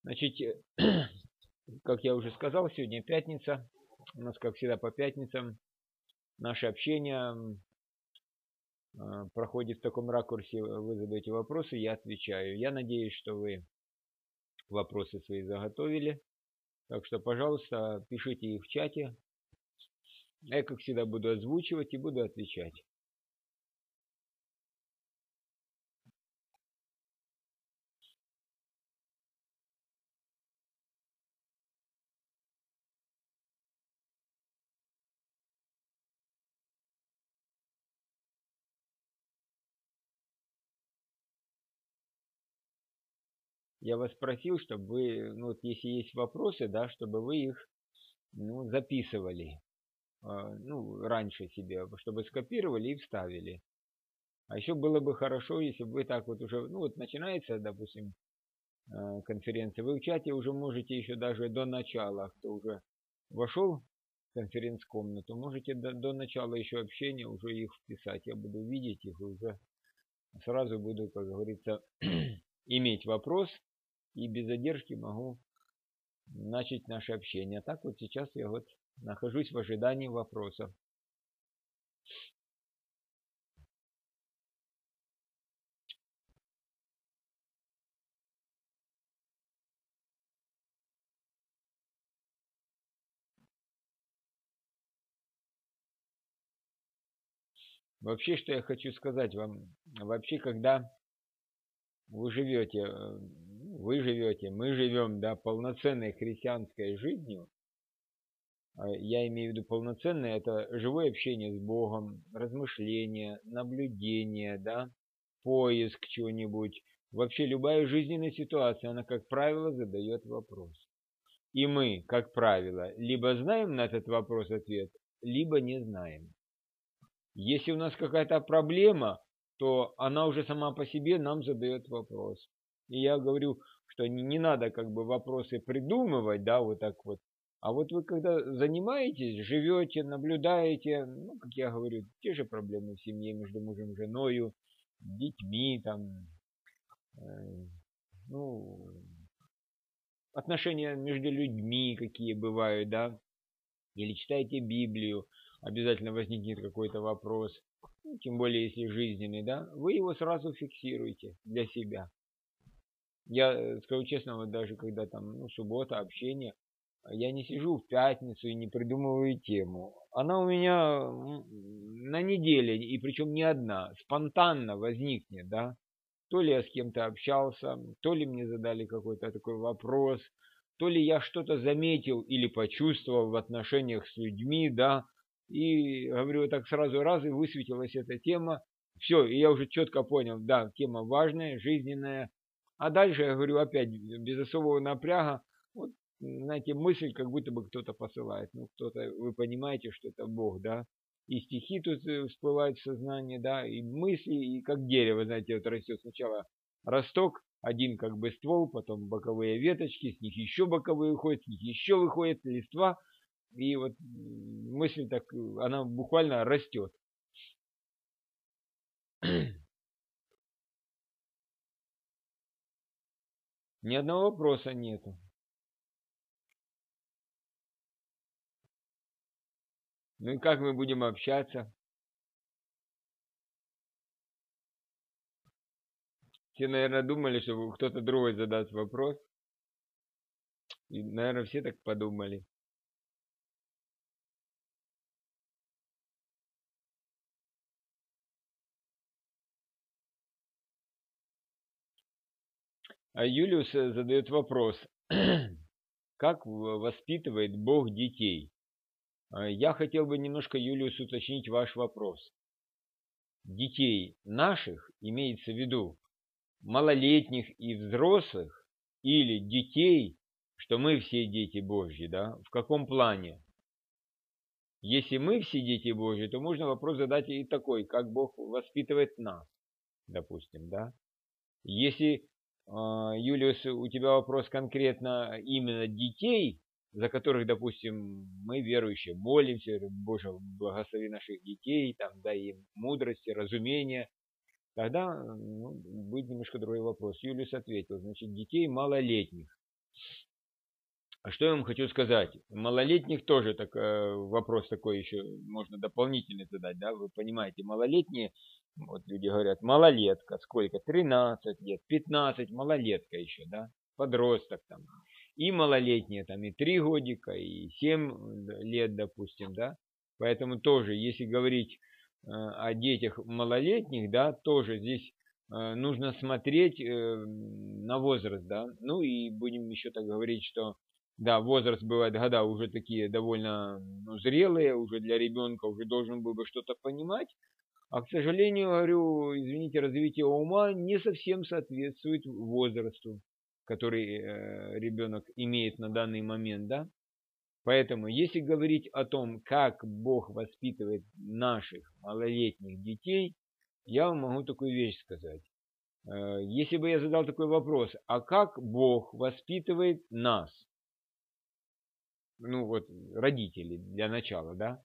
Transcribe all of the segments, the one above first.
Значит, как я уже сказал, сегодня пятница. У нас, как всегда, по пятницам наше общение проходит в таком ракурсе. Вы задаете вопросы, я отвечаю. Я надеюсь, что вы вопросы свои заготовили. Так что, пожалуйста, пишите их в чате. Я, как всегда, буду озвучивать и буду отвечать. Я вас просил, чтобы вы, вот если есть вопросы, да, чтобы вы их, записывали, раньше себе, чтобы скопировали и вставили. А еще было бы хорошо, если бы вы так вот уже, начинается, допустим, конференция, вы в чате уже можете еще даже до начала, кто уже вошел в конференц-комнату, можете до начала еще общения уже их вписать. Я буду видеть их и уже сразу буду, как говорится, иметь вопрос и без задержки могу начать наше общение. Так вот сейчас я вот нахожусь в ожидании вопросов. Вообще, что я хочу сказать вам, вообще, когда вы живете, мы живем, да, полноценной христианской жизнью. Я имею в виду полноценное, это живое общение с Богом, размышление, наблюдение, да, поиск чего-нибудь. Вообще любая жизненная ситуация, она, как правило, задает вопрос. И мы, как правило, либо знаем на этот вопрос ответ, либо не знаем. Если у нас какая-то проблема, то она уже сама по себе нам задает вопрос. И я говорю, что не надо как бы вопросы придумывать, да, вот так вот. А вот вы когда занимаетесь, живете, наблюдаете, как я говорю, те же проблемы в семье между мужем и женой, детьми, там, ну, отношения между людьми какие бывают, да, или читаете Библию, обязательно возникнет какой-то вопрос, тем более если жизненный, да, вы его сразу фиксируете для себя. Я скажу честно, вот даже когда там, суббота, общение, я не сижу в пятницу и не придумываю тему. Она у меня на неделе, и причем не одна, спонтанно возникнет, да. То ли я с кем-то общался, то ли мне задали какой-то такой вопрос, то ли я что-то заметил или почувствовал в отношениях с людьми, да, и говорю, так сразу раз и высветилась эта тема. Все, и я уже четко понял, да, тема важная, жизненная. А дальше, я говорю, опять без особого напряга, вот, знаете, мысль, как будто бы кто-то посылает. Кто-то, вы понимаете, что это Бог, да, и стихи тут всплывают в сознание, да, и мысли, и как дерево, знаете, вот растет сначала росток, один как бы ствол, потом боковые веточки, с них еще боковые выходят, с них еще выходит листва, и вот мысль так, она буквально растет. Ни одного вопроса нету. Ну и как мы будем общаться? Все, наверное, думали, что кто-то другой задаст вопрос. И, наверное, все так подумали. А Юлиус задает вопрос. Как воспитывает Бог детей? Я хотел бы немножко, Юлиус, уточнить ваш вопрос. Детей наших имеется в виду малолетних и взрослых или детей, что мы все дети Божьи, да? В каком плане? Если мы все дети Божьи, то можно вопрос задать и такой, как Бог воспитывает нас, допустим, да? Если, Юлиус, у тебя вопрос конкретно именно детей, за которых, допустим, мы, верующие, молимся, Боже, благослови наших детей, там, дай им мудрости, разумения, тогда будет немножко другой вопрос. Юлиус ответил, значит, детей малолетних. А что я вам хочу сказать? Малолетних тоже вопрос такой еще можно дополнительный задать, да? Вы понимаете, малолетние, вот люди говорят, малолетка, сколько? 13 лет, 15, малолетка еще, да? Подросток там. И малолетние там и 3 годика, и 7 лет, допустим, да? Поэтому тоже, если говорить о детях малолетних, да, тоже здесь нужно смотреть на возраст, да? Ну и будем еще так говорить, что да, возраст бывает, года уже такие довольно зрелые, уже для ребенка уже должен был бы что-то понимать. А, к сожалению, говорю, извините, развитие ума не совсем соответствует возрасту, который ребенок имеет на данный момент, да. Поэтому, если говорить о том, как Бог воспитывает наших малолетних детей, я вам могу такую вещь сказать. Если бы я задал такой вопрос, а как Бог воспитывает нас? Ну вот, родители для начала, да?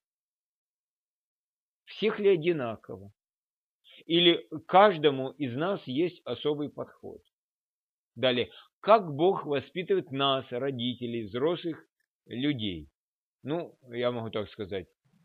Всех ли одинаково? Или каждому из нас есть особый подход? Далее, как Бог воспитывает нас, родителей, взрослых людей? Ну, я могу так сказать,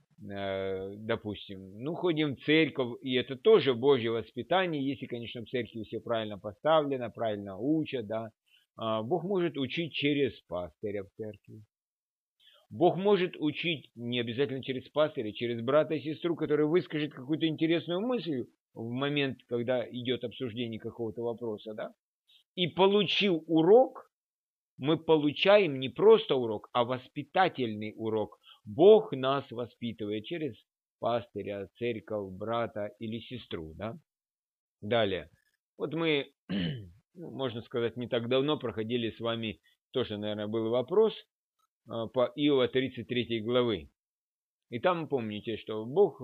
допустим, ну, ходим в церковь, и это тоже Божье воспитание, если, конечно, в церкви все правильно поставлено, правильно учат, да. Бог может учить через пастыря в церкви. Бог может учить не обязательно через пастыря, через брата и сестру, который выскажет какую-то интересную мысль в момент, когда идет обсуждение какого-то вопроса, да? И получив урок, мы получаем не просто урок, а воспитательный урок. Бог нас воспитывает через пастыря, церковь, брата или сестру, да? Далее. Вот мы, можно сказать, не так давно проходили с вами, тоже, наверное, был вопрос, по Иова 33 главы. И там помните, что Бог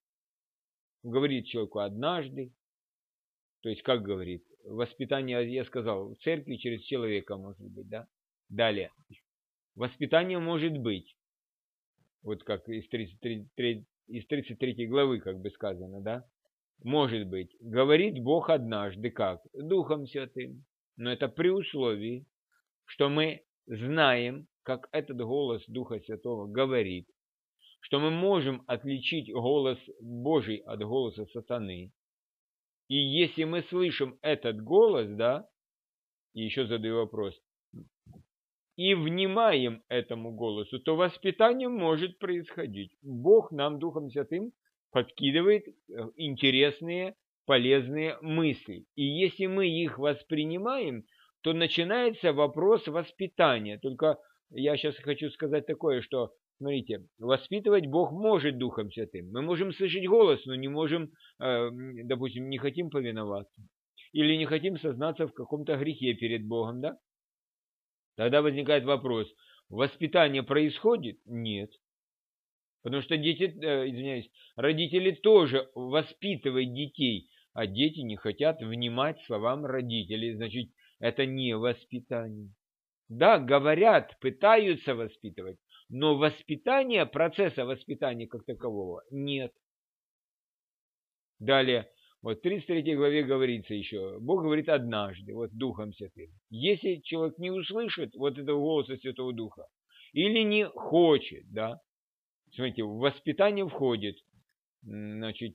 говорит человеку однажды, то есть как говорит, воспитание, я сказал, в церкви через человека может быть, да? Далее, воспитание может быть, вот как из 33 главы как бы сказано, да? Может быть, говорит Бог однажды как? Духом Святым. Но это при условии, что мы знаем, как этот голос Духа Святого говорит, что мы можем отличить голос Божий от голоса сатаны. И если мы слышим этот голос, да, и еще задаю вопрос, и внимаем этому голосу, то воспитание может происходить. Бог нам Духом Святым подкидывает интересные, полезные мысли. И если мы их воспринимаем, то начинается вопрос воспитания. Только я сейчас хочу сказать такое, что, смотрите, воспитывать Бог может Духом Святым. Мы можем слышать голос, но не можем, допустим, не хотим повиноваться. Или не хотим сознаться в каком-то грехе перед Богом, да? Тогда возникает вопрос, воспитание происходит? Нет. Потому что дети, извиняюсь, родители тоже воспитывают детей, а дети не хотят внимать словам родителей. Значит, это не воспитание. Да, говорят, пытаются воспитывать, но воспитания, процесса воспитания как такового нет. Далее, вот в 33 главе говорится еще, Бог говорит однажды, вот Духом Святым. Если человек не услышит вот этого голоса Святого Духа, или не хочет, да, смотрите, в воспитание входит, значит,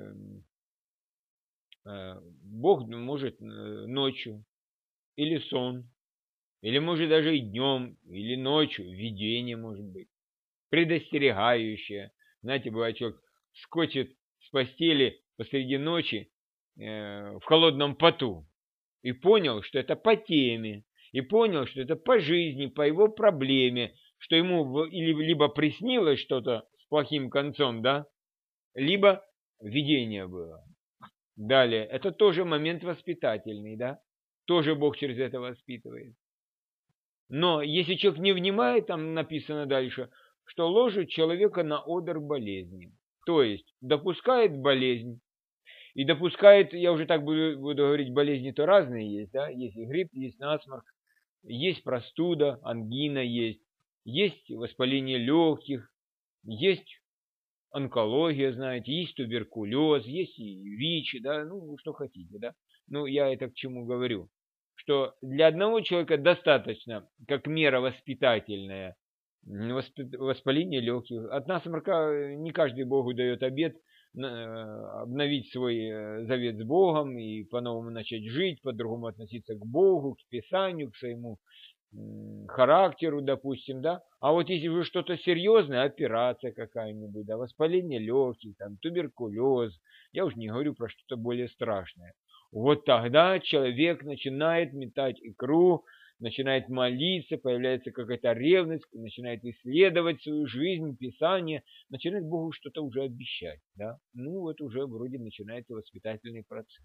Бог может ночью, или сон, или может даже и днем, или ночью, видение может быть, предостерегающее. Знаете, бывает, человек скочит с постели посреди ночи в холодном поту и понял, что это по теме, и понял, что это по жизни, по его проблеме, что ему либо приснилось что-то с плохим концом, да, либо видение было. Далее, это тоже момент воспитательный, да, тоже Бог через это воспитывает. Но если человек не внимает, там написано дальше, что ложит человека на одр болезни. То есть допускает болезнь. И допускает, я уже так буду говорить, болезни то разные есть, да, есть и грипп, есть насморк, есть простуда, ангина есть воспаление легких, есть онкология, знаете, есть туберкулез, есть и ВИЧ, да, ну, что хотите, да. Ну, я это к чему говорю, что для одного человека достаточно, как мера воспитательная, воспаление легких. От насморка не каждый Богу дает обет обновить свой завет с Богом и по-новому начать жить, по-другому относиться к Богу, к Писанию, к своему характеру, допустим, да. А вот если уже что-то серьезное, операция какая-нибудь, да, воспаление легких, там, туберкулез, я уже не говорю про что-то более страшное. Вот тогда человек начинает метать икру, начинает молиться, появляется какая-то ревность, начинает исследовать свою жизнь, Писание, начинает Богу что-то уже обещать, да. Ну вот уже вроде начинается воспитательный процесс.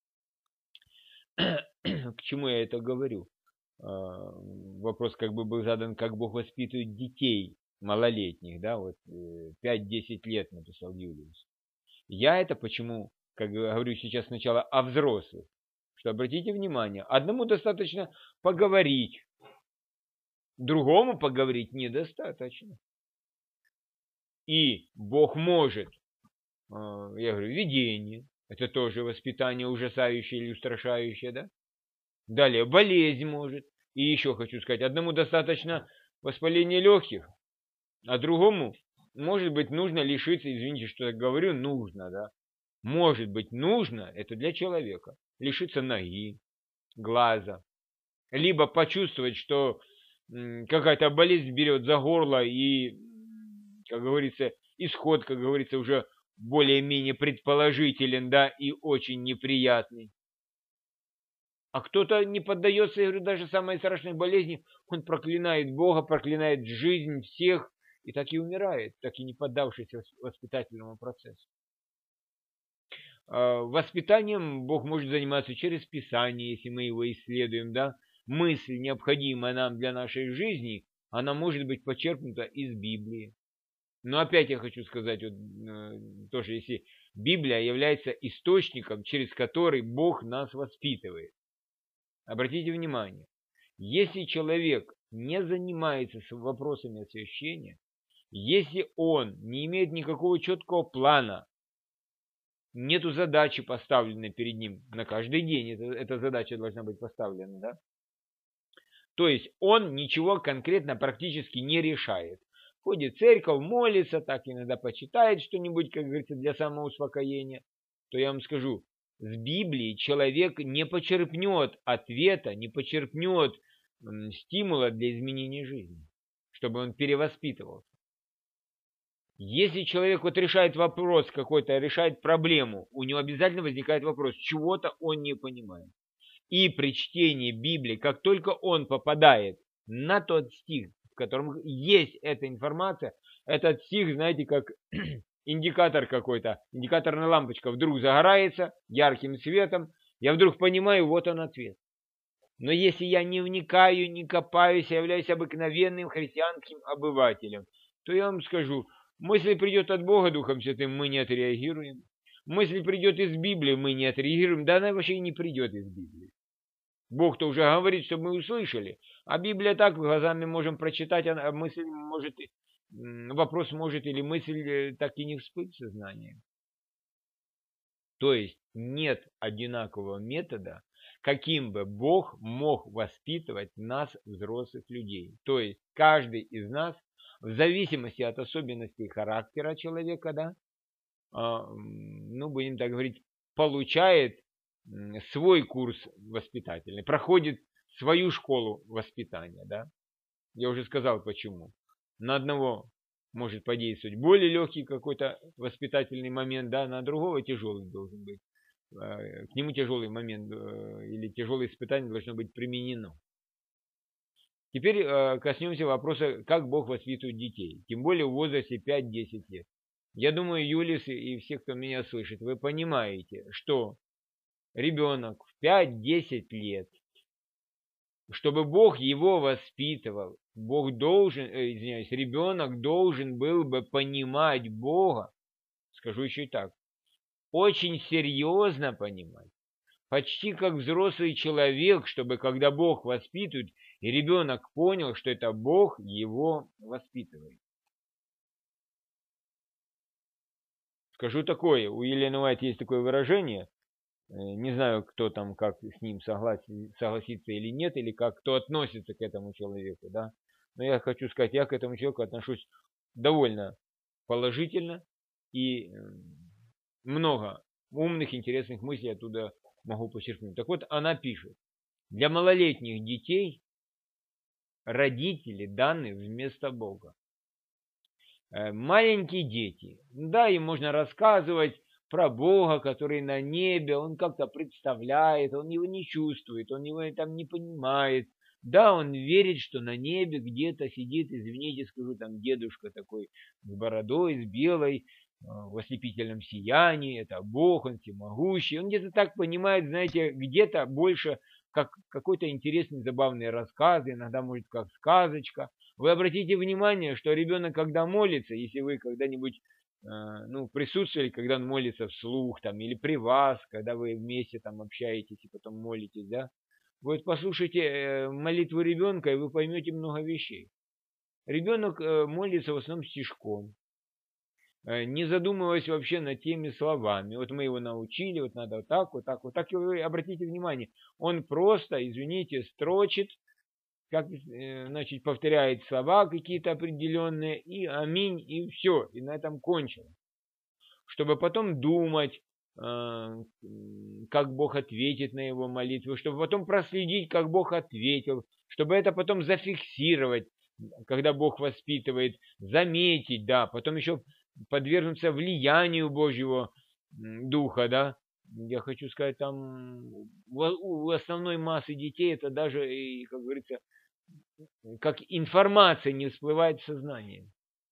К чему я это говорю? Вопрос как бы был задан, как Бог воспитывает детей малолетних, да, вот 5-10 лет написал Юлиус. Я это почему, как говорю сейчас сначала о взрослых, что обратите внимание, одному достаточно поговорить, другому поговорить недостаточно. И Бог может, я говорю, видение, это тоже воспитание ужасающее или устрашающее, да? Далее, болезнь может. И еще хочу сказать, одному достаточно воспаления легких, а другому, может быть, нужно лишиться, извините, что я говорю, нужно, да? Может быть, нужно, это для человека, лишиться ноги, глаза, либо почувствовать, что какая-то болезнь берет за горло и, как говорится, исход, как говорится, уже более-менее предположителен, да, и очень неприятный. А кто-то не поддается, я говорю, даже самой страшной болезни, он проклинает Бога, проклинает жизнь всех, и так и умирает, так и не поддавшись воспитательному процессу. Воспитанием Бог может заниматься через Писание, если мы его исследуем, да. Мысль, необходимая нам для нашей жизни, она может быть почерпнута из Библии. Но опять я хочу сказать, вот, тоже, если Библия является источником, через который Бог нас воспитывает. Обратите внимание, если человек не занимается вопросами освящения, если он не имеет никакого четкого плана, нету задачи поставленной перед ним на каждый день, эта задача должна быть поставлена, да? То есть он ничего конкретно практически не решает. Ходит в церковь, молится, так иногда почитает что-нибудь, как говорится, для самоуспокоения, то я вам скажу, с Библии человек не почерпнет ответа, не почерпнет стимула для изменения жизни, чтобы он перевоспитывался. Если человек вот решает вопрос какой-то, решает проблему, у него обязательно возникает вопрос, чего-то он не понимает. И при чтении Библии, как только он попадает на тот стих, в котором есть эта информация, этот стих, знаете, как индикатор какой-то, индикаторная лампочка вдруг загорается ярким светом, я вдруг понимаю, вот он ответ. Но если я не вникаю, не копаюсь, я являюсь обыкновенным христианским обывателем, то я вам скажу, мысль придет от Бога Духом Святым, мы не отреагируем. Мысль придет из Библии, мы не отреагируем, да она вообще и не придет из Библии. Бог-то уже говорит, чтобы мы услышали, а Библия так глазами можем прочитать, а мысль может, вопрос может или мысль так и не всплыть в сознании. То есть нет одинакового метода, каким бы Бог мог воспитывать нас, взрослых людей. То есть каждый из нас, в зависимости от особенностей характера человека, да, ну, будем так говорить, получает свой курс воспитательный, проходит свою школу воспитания, да. Я уже сказал почему. На одного может подействовать более легкий какой-то воспитательный момент, да, на другого тяжелый должен быть. К нему тяжелый момент или тяжелое испытание должно быть применено. Теперь коснемся вопроса, как Бог воспитывает детей, тем более в возрасте 5-10 лет. Я думаю, Юлис и все, кто меня слышит, вы понимаете, что ребенок в 5-10 лет, чтобы Бог его воспитывал, Бог должен, ребенок должен был бы понимать Бога, скажу еще и так, очень серьезно понимать, почти как взрослый человек, чтобы когда Бог воспитывает, и ребенок понял, что это Бог его воспитывает. Скажу такое, у Елены Уайт есть такое выражение, Не знаю, кто там как с ним согласится или нет, или как кто относится к этому человеку, да. Но я хочу сказать, я к этому человеку отношусь довольно положительно и много умных, интересных мыслей оттуда могу почерпнуть. Так вот, она пишет: для малолетних детей родители даны вместо Бога. Маленькие дети, да, им можно рассказывать про Бога, который на небе, он как-то представляет, он его не чувствует, он его там не понимает. Да, он верит, что на небе где-то сидит, извините, скажу, там дедушка такой с бородой, с белой, в ослепительном сиянии, это Бог, он всемогущий. Он где-то так понимает, знаете, где-то больше как какой-то интересный, забавный рассказ, иногда может как сказочка. Вы обратите внимание, что ребенок, когда молится, если вы когда-нибудь присутствовали, когда он молится вслух, там, или при вас, когда вы вместе там общаетесь и потом молитесь, да, вы послушайте молитву ребенка, и вы поймете много вещей. Ребенок молится в основном стишком, не задумываясь вообще над теми словами. Вот мы его научили, вот надо вот так, вот так, вот так. И вы обратите внимание, он просто, извините, строчит, как, значит, повторяет слова какие-то определенные, и аминь, и все, и на этом кончено. Чтобы потом думать, как Бог ответит на его молитву, чтобы потом проследить, как Бог ответил, чтобы это потом зафиксировать, когда Бог воспитывает, заметить, да, потом еще подвергнуться влиянию Божьего Духа, да. Я хочу сказать, там у основной массы детей это даже, как говорится, как информация не всплывает в сознание.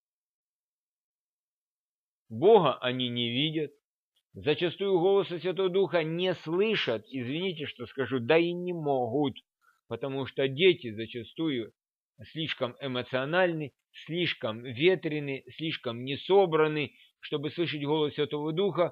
Бога они не видят, зачастую голоса Святого Духа не слышат, извините, что скажу, да и не могут, потому что дети зачастую слишком эмоциональны, слишком ветрены, слишком несобраны, чтобы слышать голос Святого Духа,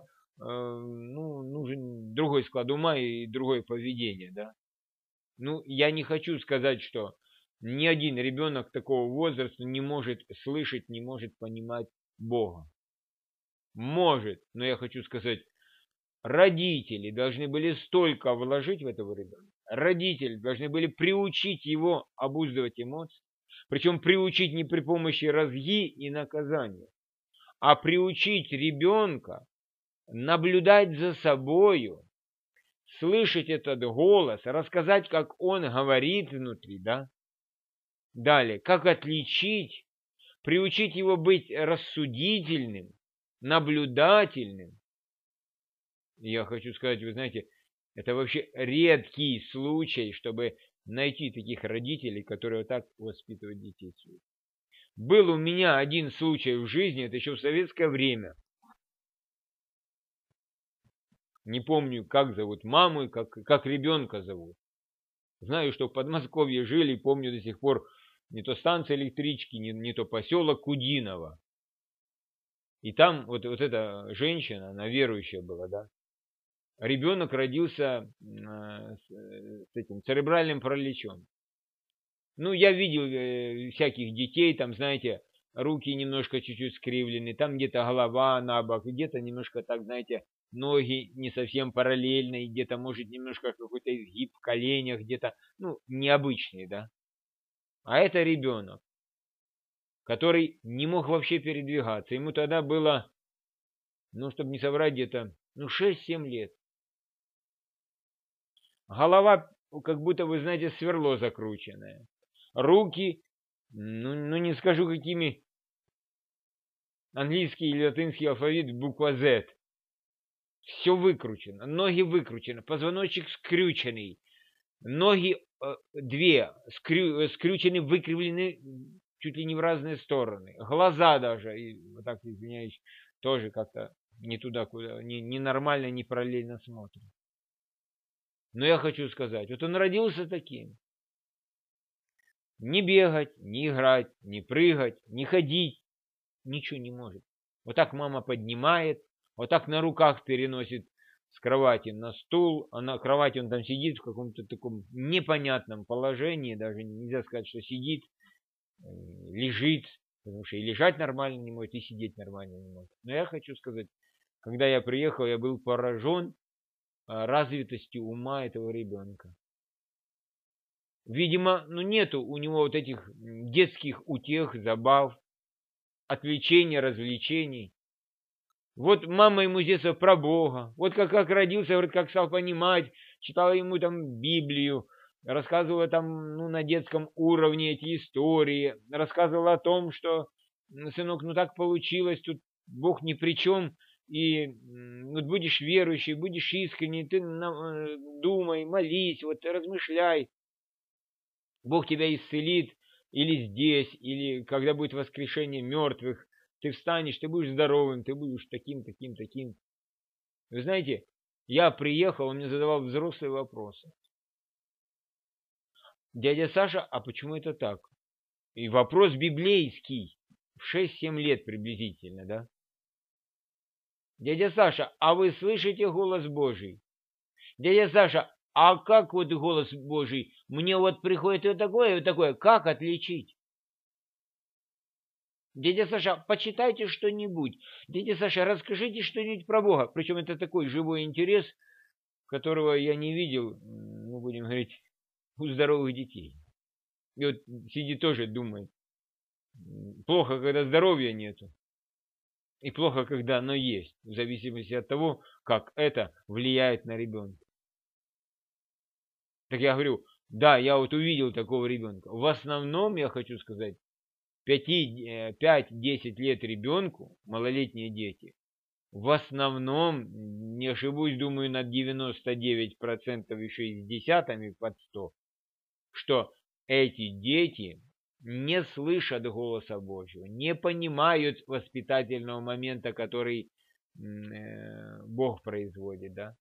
нужен другой склад ума и другое поведение, да. Я не хочу сказать, что ни один ребенок такого возраста не может слышать, не может понимать Бога. Может, но я хочу сказать, родители должны были столько вложить в этого ребенка. Родители должны были приучить его обуздывать эмоции. Причем приучить не при помощи разги и наказания, а приучить ребенка наблюдать за собою, слышать этот голос, рассказать, как он говорит внутри, да? Далее, как отличить, приучить его быть рассудительным, наблюдательным. Я хочу сказать, вы знаете, это вообще редкий случай, чтобы найти таких родителей, которые вот так воспитывают детей своих. Был у меня один случай в жизни, это еще в советское время. Не помню, как зовут маму и как ребенка зовут. Знаю, что в Подмосковье жили, помню до сих пор не то станция электрички, не то поселок Кудиново. И там вот эта женщина, она верующая была, да. Ребенок родился с этим церебральным параличом. Я видел всяких детей, там, знаете, руки немножко чуть-чуть скривлены, там где-то голова на бок, где-то немножко так, знаете, ноги не совсем параллельные, где-то, может, немножко какой-то изгиб в коленях, где-то, необычный, да. А это ребенок, который не мог вообще передвигаться. Ему тогда было, чтобы не соврать, где-то, 6-7 лет. Голова, как будто, вы знаете, сверло закрученное. Руки, не скажу какими, английский или латинский алфавит, буква Z. Все выкручено, ноги выкручены, позвоночник скрюченный, ноги две скрючены, выкривлены чуть ли не в разные стороны. Глаза даже, вот так, извиняюсь, тоже как-то не туда, куда, не нормально, не параллельно смотрят. Но я хочу сказать, вот он родился таким. Не бегать, не играть, не прыгать, не ходить, ничего не может. Вот так мама поднимает, вот так на руках переносит с кровати на стул, а на кровати он там сидит в каком-то таком непонятном положении, даже нельзя сказать, что сидит, лежит, потому что и лежать нормально не может, и сидеть нормально не может. Но я хочу сказать, когда я приехал, я был поражен развитости ума этого ребенка. Видимо, нету у него вот этих детских утех, забав, отвлечений, развлечений. Вот мама ему с детства про Бога. Вот как родился, говорит, как стал понимать, читала ему там Библию, рассказывала там, на детском уровне эти истории, рассказывала о том, что, сынок, так получилось, тут Бог ни при чем, и вот будешь верующий, будешь искренний, ты думай, молись, вот размышляй. Бог тебя исцелит или здесь, или когда будет воскрешение мертвых, ты встанешь, ты будешь здоровым, ты будешь таким, таким, таким. Вы знаете, я приехал, он мне задавал взрослые вопросы. Дядя Саша, а почему это так? И вопрос библейский, в 6-7 лет приблизительно, да? Дядя Саша, а вы слышите голос Божий? Дядя Саша, а как вот голос Божий? Мне вот приходит и такое, как отличить? Дядя Саша, почитайте что-нибудь. Дядя Саша, расскажите что-нибудь про Бога. Причем это такой живой интерес, которого я не видел, будем говорить, у здоровых детей. И вот сидит тоже думает. Плохо, когда здоровья нету. И плохо, когда оно есть. В зависимости от того, как это влияет на ребенка. Так я говорю, да, я вот увидел такого ребенка. В основном, я хочу сказать, 5-10 лет ребенку, малолетние дети, в основном, не ошибусь, думаю, на 99,6 под 100, что эти дети не слышат голоса Божьего, не понимают воспитательного момента, который Бог производит, да.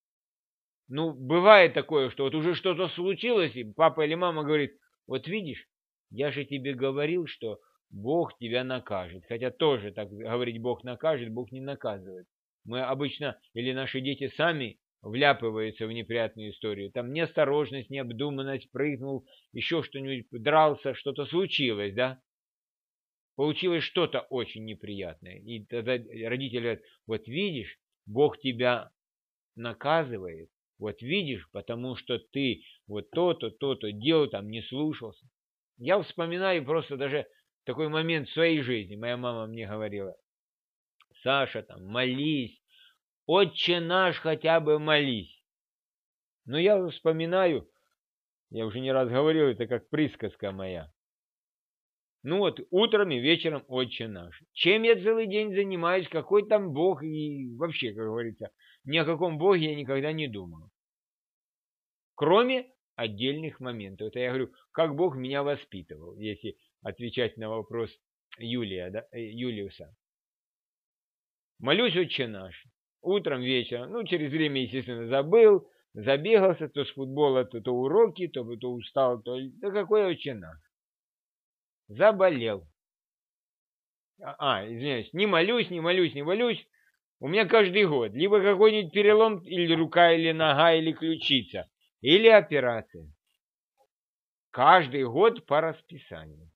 Бывает такое, что вот уже что-то случилось, и папа или мама говорит, вот видишь, я же тебе говорил, что Бог тебя накажет. Хотя тоже так говорить Бог накажет, Бог не наказывает. Мы обычно, или наши дети сами вляпываются в неприятную историю. Там неосторожность, необдуманность, прыгнул, еще что-нибудь, дрался, что-то случилось, да? Получилось что-то очень неприятное. И тогда родители говорят, вот видишь, Бог тебя наказывает. Вот видишь, потому что ты вот то-то, то-то делал, там не слушался. Я вспоминаю просто даже такой момент в своей жизни. Моя мама мне говорила, Саша, там, молись, Отче наш хотя бы молись. Но я вспоминаю, я уже не раз говорил, это как присказка моя. Утром и вечером Отче наш. Чем я целый день занимаюсь, какой там Бог, и вообще, как говорится, ни о каком Боге я никогда не думал. Кроме отдельных моментов. Это я говорю, как Бог меня воспитывал, если отвечать на вопрос Юлиуса. Молюсь, Отче наш. Утром, вечером. Через время, естественно, забыл, забегался, то с футбола, то уроки, то устал, да какой Отче наш. Заболел. Извиняюсь, не молюсь. У меня каждый год либо какой-нибудь перелом, или рука, или нога, или ключица, или операция. Каждый год по расписанию.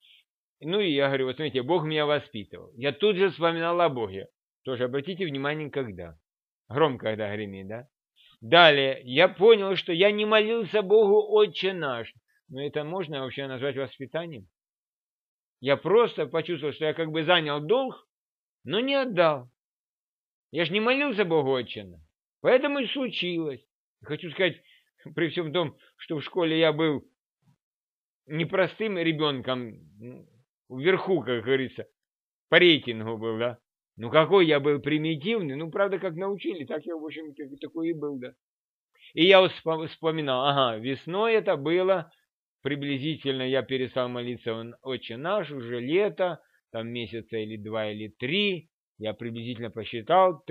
И я говорю, вот смотрите, Бог меня воспитывал. Я тут же вспоминал о Боге. Тоже обратите внимание, когда. Громко, когда гремит, да? Далее, я понял, что я не молился Богу Отче наш. Но это можно вообще назвать воспитанием? Я просто почувствовал, что я как бы занял долг, но не отдал. Я же не молился Богу Отче наш. Поэтому и случилось. Хочу сказать, при всем том, что в школе я был непростым ребенком, вверху, как говорится, по рейтингу был, да. Какой я был примитивный, правда, как научили, так я, в общем, такой и был, да. И я вспоминал, весной это было, приблизительно я перестал молиться Отче наш, уже лето, там месяца или 2, или 3, я приблизительно посчитал,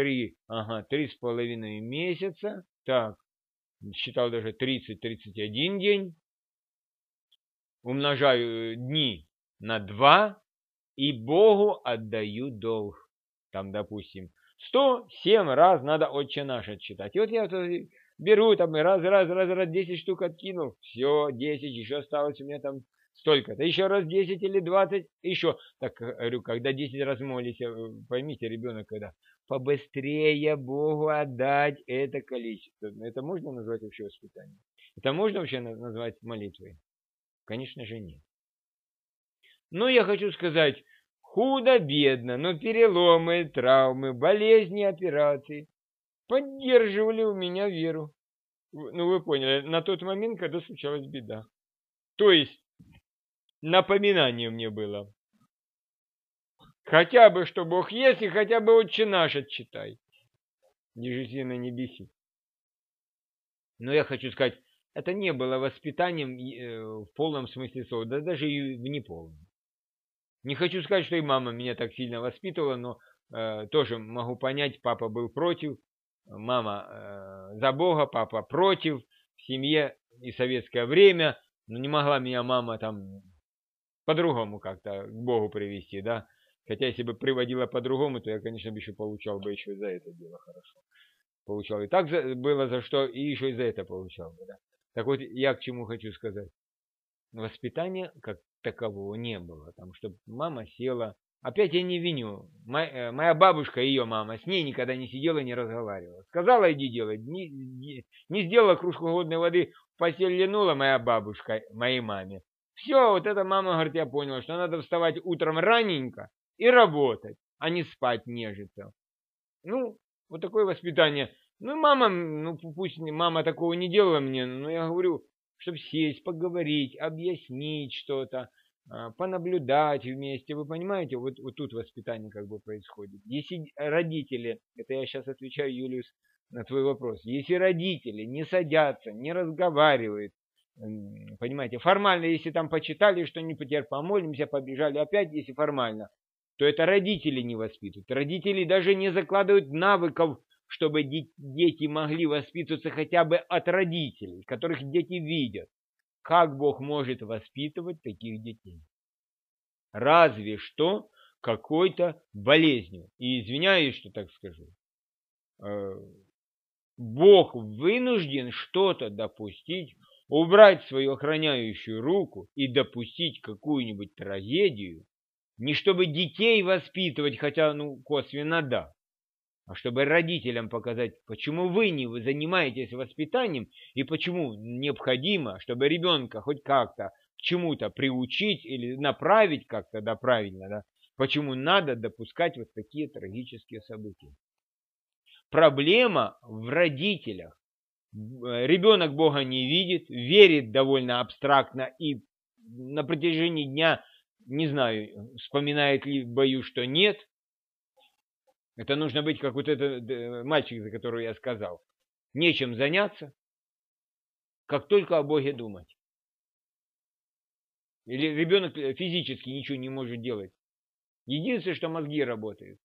3,5 месяца, так, считал даже 30-31 день, умножаю дни на 2 и Богу отдаю долг. Там, допустим, 107 раз надо Отче наш отчитать. И вот я беру, там, раз, 10 штук откинул, все, 10, еще осталось у меня там столько-то, еще раз 10 или 20, еще. Так, говорю, когда 10 раз молись, поймите, ребенок, когда побыстрее Богу отдать это количество. Это можно назвать вообще воспитанием? Это можно вообще назвать молитвой? Конечно же нет. Но я хочу сказать, худо-бедно, но переломы, травмы, болезни, операции поддерживали у меня веру. Ну, вы поняли, на тот момент, когда случалась беда. То есть, напоминание мне было. Хотя бы, что Бог есть, и хотя бы Отче наш отчитай. Ежеси на небеси. Но я хочу сказать, это не было воспитанием в полном смысле слова, да даже и в неполном. Не хочу сказать, что и мама меня так сильно воспитывала, но тоже могу понять, папа был против, мама за Бога, папа против, в семье и советское время, но не могла меня мама там по-другому как-то к Богу привести, да. Хотя если бы приводила по-другому, то я, конечно, бы еще получал бы еще и за это дело хорошо. Получал и так было за что, и еще и за это получал бы, да. Так вот, я к чему хочу сказать. Воспитания как такового не было. Там, чтобы мама села. Опять я не виню. Моя бабушка и ее мама с ней никогда не сидела, не разговаривала. Сказала, иди делать. Не сделала кружку холодной воды, в постель льнула моя бабушка моей маме. Все, вот эта мама, говорит, я поняла, что надо вставать утром раненько и работать, а не спать, нежиться. Ну, вот такое воспитание. Ну, мама, ну пусть мама такого не делала мне, но я говорю, чтобы сесть, поговорить, объяснить что-то, понаблюдать вместе. Вы понимаете, вот тут воспитание как бы происходит. Если родители, это я сейчас отвечаю, Юлиус, на твой вопрос, если родители не садятся, не разговаривают, понимаете, формально, если там почитали что-нибудь, теперь помолимся, побежали опять, если формально, то это родители не воспитывают. Родители даже не закладывают навыков, чтобы дети могли воспитываться хотя бы от родителей, которых дети видят. Как Бог может воспитывать таких детей? Разве что какой-то болезнью. И извиняюсь, что так скажу. Бог вынужден что-то допустить, убрать свою охраняющую руку и допустить какую-нибудь трагедию, не чтобы детей воспитывать, хотя, ну, косвенно да, а чтобы родителям показать, почему вы не занимаетесь воспитанием и почему необходимо, чтобы ребенка хоть как-то к чему-то приучить или направить как-то, да, правильно, да, почему надо допускать вот такие трагические события. Проблема в родителях. Ребенок Бога не видит, верит довольно абстрактно и на протяжении дня, не знаю, вспоминает ли, боюсь, что нет. Это нужно быть, как вот этот мальчик, за которого я сказал. Нечем заняться, как только о Боге думать. Или ребенок физически ничего не может делать. Единственное, что мозги работают.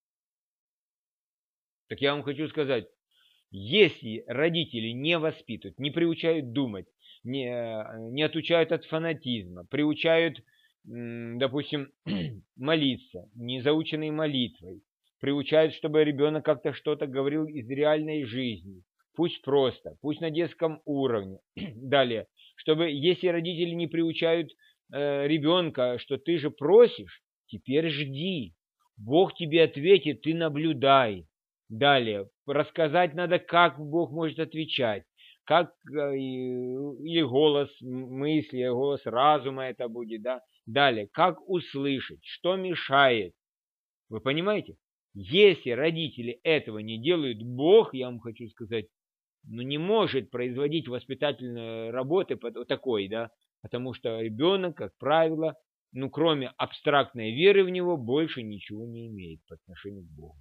Так я вам хочу сказать, если родители не воспитывают, не приучают думать, не отучают от фанатизма, приучают, допустим, молиться, не заученной молитвой, приучают, чтобы ребенок как-то что-то говорил из реальной жизни, пусть просто, пусть на детском уровне. Далее, чтобы, если родители не приучают ребенка, что ты же просишь, теперь жди, Бог тебе ответит, ты наблюдай. Далее, рассказать надо, как Бог может отвечать, как или голос мысли, голос разума это будет, да. Далее, как услышать, что мешает. Вы понимаете? Если родители этого не делают, Бог, я вам хочу сказать, ну не может производить воспитательные работы такой, да, потому что ребенок, как правило, ну кроме абстрактной веры в него, больше ничего не имеет по отношению к Богу.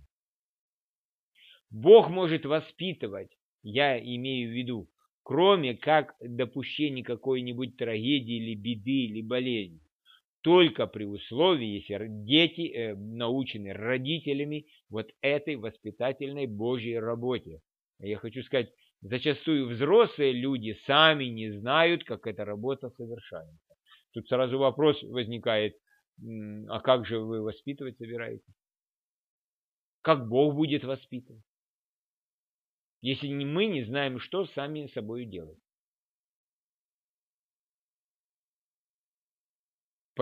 Бог может воспитывать, я имею в виду, кроме как допущения какой-нибудь трагедии или беды или болезни. Только при условии, если дети научены родителями вот этой воспитательной Божьей работе. Я хочу сказать, зачастую взрослые люди сами не знают, как эта работа совершается. Тут сразу вопрос возникает, а как же вы воспитывать собираетесь? Как Бог будет воспитывать? Если мы не знаем, что сами с собой делать.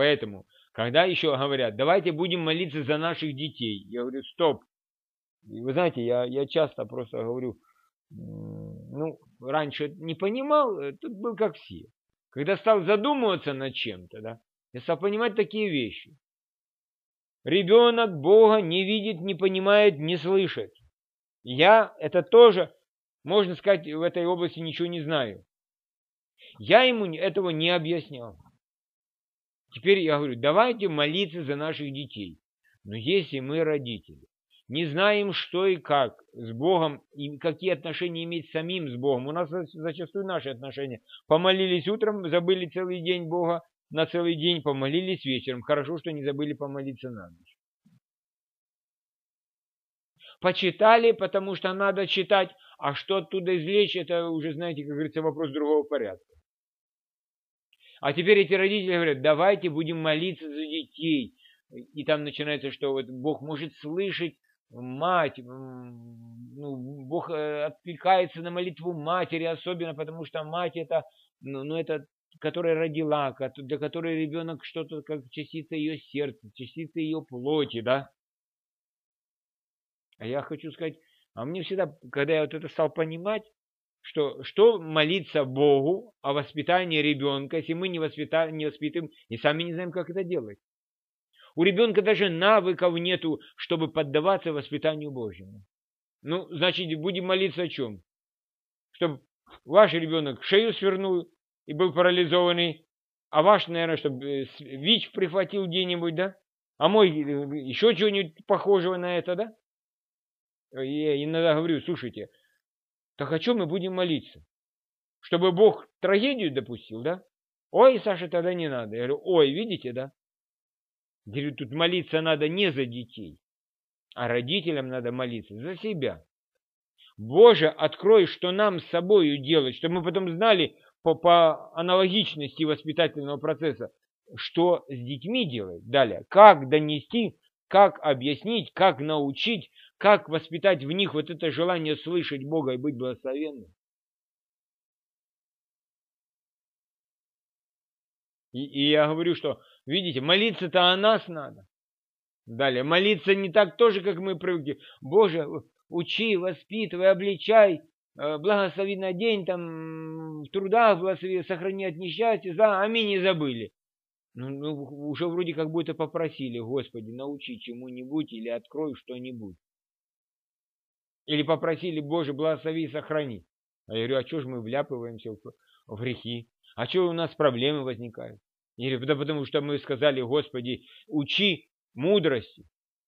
Поэтому, когда еще говорят, давайте будем молиться за наших детей, я говорю, стоп. И вы знаете, я часто просто говорю, ну, раньше не понимал, тут был как все. Когда стал задумываться над чем-то, да, я стал понимать такие вещи. Ребенок Бога не видит, не понимает, не слышит. Я это тоже, можно сказать, в этой области ничего не знаю. Я ему этого не объяснял. Теперь я говорю, давайте молиться за наших детей. Но если мы, родители, не знаем, что и как с Богом, и какие отношения иметь самим с Богом, у нас зачастую наши отношения. Помолились утром, забыли целый день Бога, на целый день помолились вечером. Хорошо, что не забыли помолиться на ночь. Почитали, потому что надо читать, а что оттуда извлечь, это уже, знаете, как говорится, вопрос другого порядка. А теперь эти родители говорят, давайте будем молиться за детей. И там начинается, что вот Бог может слышать мать, ну, Бог откликается на молитву матери, особенно потому что мать это, это, которая родила, для которой ребенок что-то как частица ее сердца, частица ее плоти, да. А я хочу сказать, а мне всегда, когда я вот это стал понимать, что молиться Богу о воспитании ребенка, если мы не воспитываем и сами не знаем, как это делать. У ребенка даже навыков нету, чтобы поддаваться воспитанию Божьему. Ну, значит, будем молиться о чем? Чтобы ваш ребенок шею свернул и был парализованный, а ваш, наверное, чтобы ВИЧ прихватил где-нибудь, да? А мой еще чего-нибудь похожего на это, да? Я иногда говорю, слушайте, так о чем мы будем молиться? Чтобы Бог трагедию допустил, да? Ой, Саша, тогда не надо. Я говорю, ой, видите, да? Говорю, тут молиться надо не за детей, а родителям надо молиться за себя. Боже, открой, что нам с собой делать, чтобы мы потом знали по аналогичности воспитательного процесса, что с детьми делать. Далее, как донести, как объяснить, как научить, как воспитать в них вот это желание слышать Бога и быть благословенным. И я говорю, что, видите, молиться-то о нас надо. Далее, молиться не так тоже, как мы привыкли. Боже, учи, воспитывай, обличай, благослови на день, там, в трудах благослови, сохрани от несчастья, аминь, не забыли. Ну, уже вроде как будто попросили, Господи, научи чему-нибудь или открой что-нибудь. Или попросили, Боже, благослови и сохрани. А я говорю, а что же мы вляпываемся в грехи? А что у нас проблемы возникают? Я говорю, да потому что мы сказали, Господи, учи мудрости,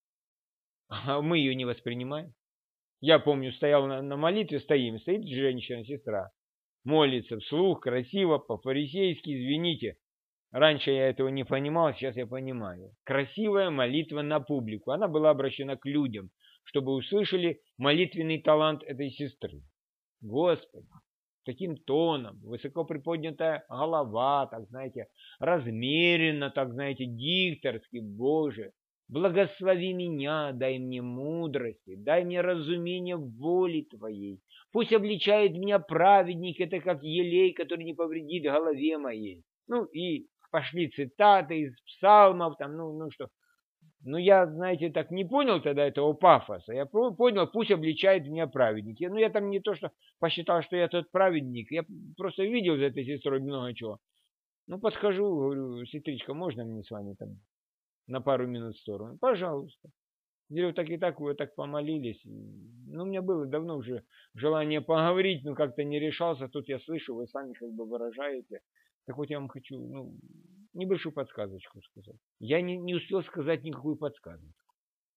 а мы ее не воспринимаем. Я помню, стоял на молитве, стоит женщина, сестра, молится вслух, красиво, по-фарисейски, извините. Раньше я этого не понимал, сейчас я понимаю. Красивая молитва на публику. Она была обращена к людям, чтобы услышали молитвенный талант этой сестры. Господи, таким тоном, высоко приподнятая голова, так знаете, размеренно, так знаете, дикторски, Боже, благослови меня, дай мне мудрости, дай мне разумение воли Твоей. Пусть обличает меня праведник, это как елей, который не повредит голове моей. Ну и пошли цитаты из псалмов, там, ну что. Ну, я, знаете, так не понял тогда этого пафоса. Я понял, пусть обличает меня праведник. Я там не то, что посчитал, что я тот праведник. Я просто видел за этой сестрой много чего. Ну, подхожу, говорю, сестричка, можно мне с вами там на пару минут в сторону? Пожалуйста. Говорю, так и так, вы так помолились. Ну, у меня было давно уже желание поговорить, но как-то не решался. Тут я слышу, вы сами как бы выражаете. Так вот я вам хочу, небольшую подсказочку сказать. Я не успел сказать никакую подсказочку.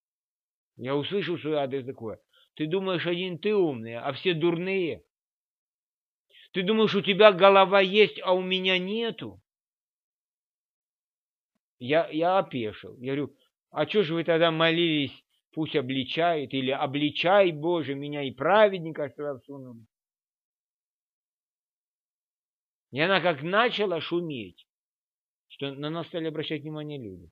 Я услышал свой адрес такое. Ты думаешь, один ты умный, а все дурные? Ты думаешь, у тебя голова есть, а у меня нету? Я опешил. Я говорю, а что же вы тогда молились, пусть обличает, или обличай, Боже, меня и праведника, что я всунули? И она как начала шуметь, что на нас стали обращать внимание люди.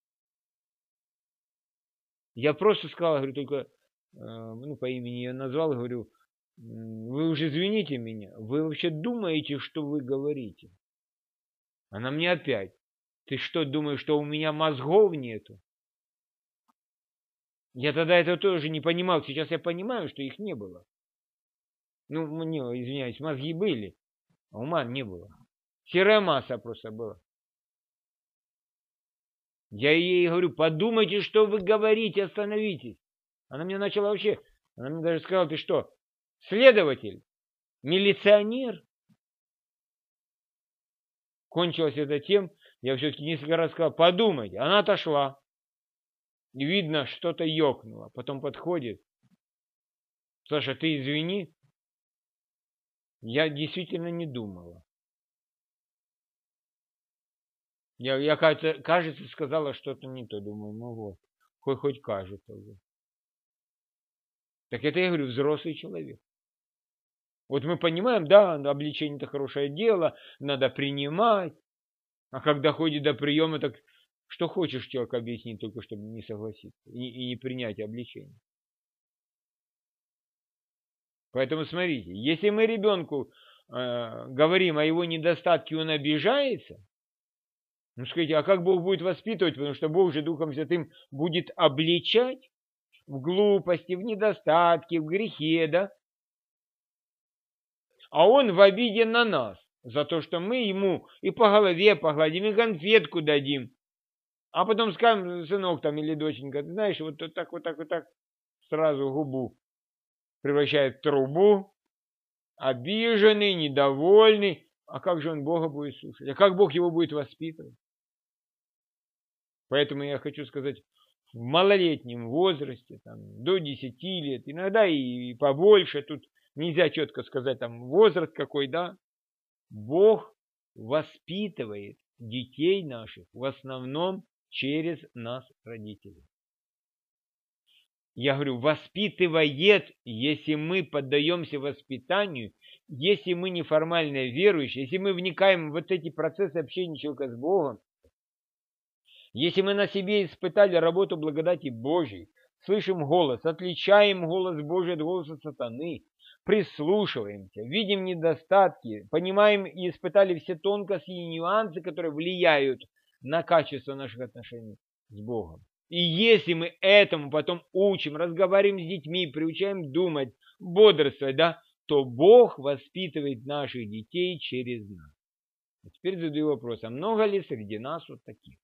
Я просто сказал, говорю, только, по имени я назвал, говорю, вы уже извините меня, вы вообще думаете, что вы говорите? Она мне опять, Ты что, думаешь, что у меня мозгов нету? Я тогда это тоже не понимал. Сейчас я понимаю, что их не было. Ну, мне, извиняюсь, мозги были, а ума не было. Серая масса просто была. Я ей говорю, подумайте, что вы говорите, остановитесь. Она мне начала вообще, она мне даже сказала, ты что, следователь, милиционер? Кончилось это тем, я все-таки несколько раз сказал, подумайте. Она отошла. И видно, что-то ёкнуло. Потом подходит. Саша, ты извини, я действительно не думала. Я кажется, сказала что-то не то. Думаю, ну вот, хоть кажется уже. Так это, я говорю, взрослый человек. Вот мы понимаем, да, обличение это хорошее дело, надо принимать. А когда ходит до приема, так что хочешь человек объяснить, только чтобы не согласиться и не принять обличение. Поэтому смотрите, если мы ребенку говорим о его недостатке, он обижается, ну скажите, а как Бог будет воспитывать, потому что Бог же Духом Святым будет обличать в глупости, в недостатке, в грехе, да? А он в обиде на нас за то, что мы ему и по голове погладим, и конфетку дадим. А потом скажем, сынок там или доченька, ты знаешь, вот так, сразу губу превращает в трубу, обиженный, недовольный. А как же он Бога будет слушать? А как Бог его будет воспитывать? Поэтому я хочу сказать, в малолетнем возрасте, там, до 10 лет, иногда и побольше, тут нельзя четко сказать, там, возраст какой, да, Бог воспитывает детей наших в основном через нас, родителей. Я говорю, воспитывает, если мы поддаемся воспитанию, если мы неформально верующие, если мы вникаем в вот эти процессы общения человека с Богом, если мы на себе испытали работу благодати Божьей, слышим голос, отличаем голос Божий от голоса сатаны, прислушиваемся, видим недостатки, понимаем и испытали все тонкости и нюансы, которые влияют на качество наших отношений с Богом. И если мы этому потом учим, разговариваем с детьми, приучаем думать, бодрствовать, да, то Бог воспитывает наших детей через нас. А теперь задаю вопрос, а много ли среди нас вот таких?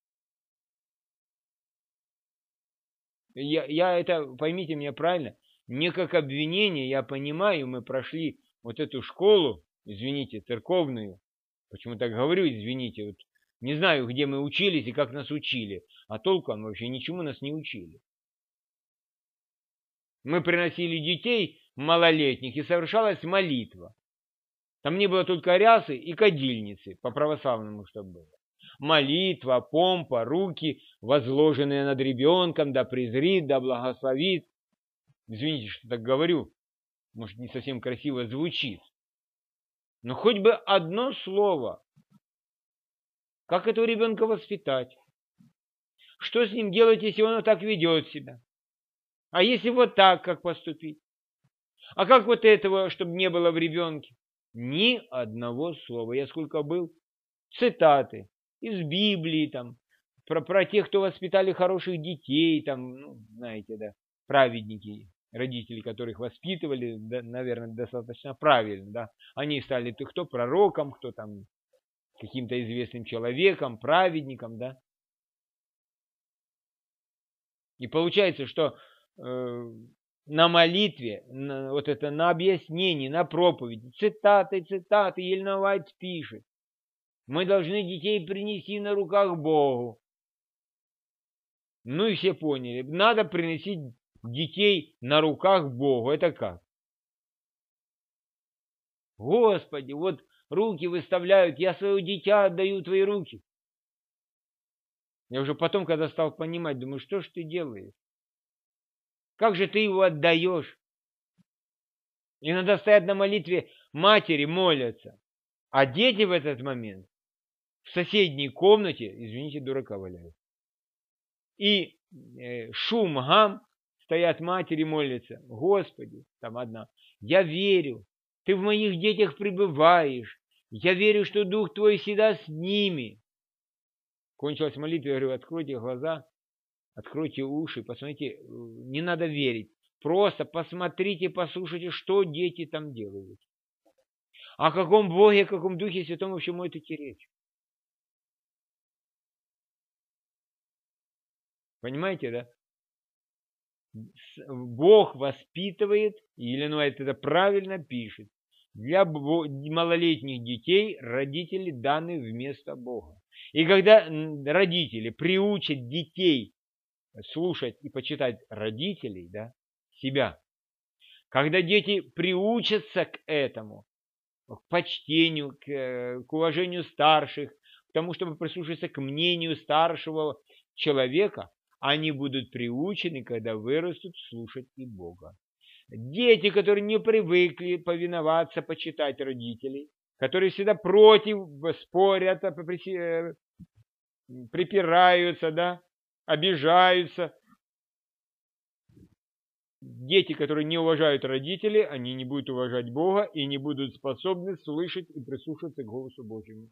Я это, поймите меня правильно, не как обвинение, я понимаю, мы прошли вот эту школу, извините, церковную, почему так говорю, извините, вот не знаю, где мы учились и как нас учили, а толком вообще ничему нас не учили. Мы приносили детей малолетних, и совершалась молитва. Там не было только рясы и кадильницы, по православному, чтобы было. Молитва, помпа, руки, возложенные над ребенком, да презрит, да благословит. Извините, что так говорю, может, не совсем красиво звучит. Но хоть бы одно слово. Как этого ребенка воспитать? Что с ним делать, если он так ведет себя? А если вот так, как поступить? А как вот этого, чтобы не было в ребенке? Ни одного слова. Я сколько был? Цитаты из Библии, там, про тех, кто воспитали хороших детей, там, ну, знаете, да, праведники, родители, которых воспитывали, да, наверное, достаточно правильно, да. Они стали кто пророком, кто там каким-то известным человеком, праведником, да. И получается, что на молитве, вот это на объяснении, на проповеди, цитаты, Елена Вайт пишет, мы должны детей принести на руках Богу. Ну и все поняли. Надо приносить детей на руках Богу. Это как? Господи, вот руки выставляют, я свое дитя отдаю в твои руки. Я уже потом, когда стал понимать, думаю, что ж ты делаешь? Как же ты его отдаешь? Иногда стоят на молитве матери, молятся. А дети в этот момент в соседней комнате, извините, дурака валяют. И шум, гам, стоят матери, молятся. Господи, там одна, я верю, ты в моих детях пребываешь. Я верю, что Дух Твой всегда с ними. Кончилась молитва, я говорю, откройте глаза, откройте уши, посмотрите, не надо верить. Просто посмотрите, послушайте, что дети там делают. О каком Боге, о каком Духе Святом вообще может идти речь? Понимаете, да? Бог воспитывает, или это правильно пишет, для малолетних детей родители даны вместо Бога. И когда родители приучат детей слушать и почитать родителей, да, себя, когда дети приучатся к этому, к почтению, к уважению старших, к тому, чтобы прислушаться к мнению старшего человека, они будут приучены, когда вырастут, слушать и Бога. Дети, которые не привыкли повиноваться, почитать родителей, которые всегда против, спорят, припираются, да, обижаются. Дети, которые не уважают родителей, они не будут уважать Бога и не будут способны слышать и прислушиваться к голосу Божьему.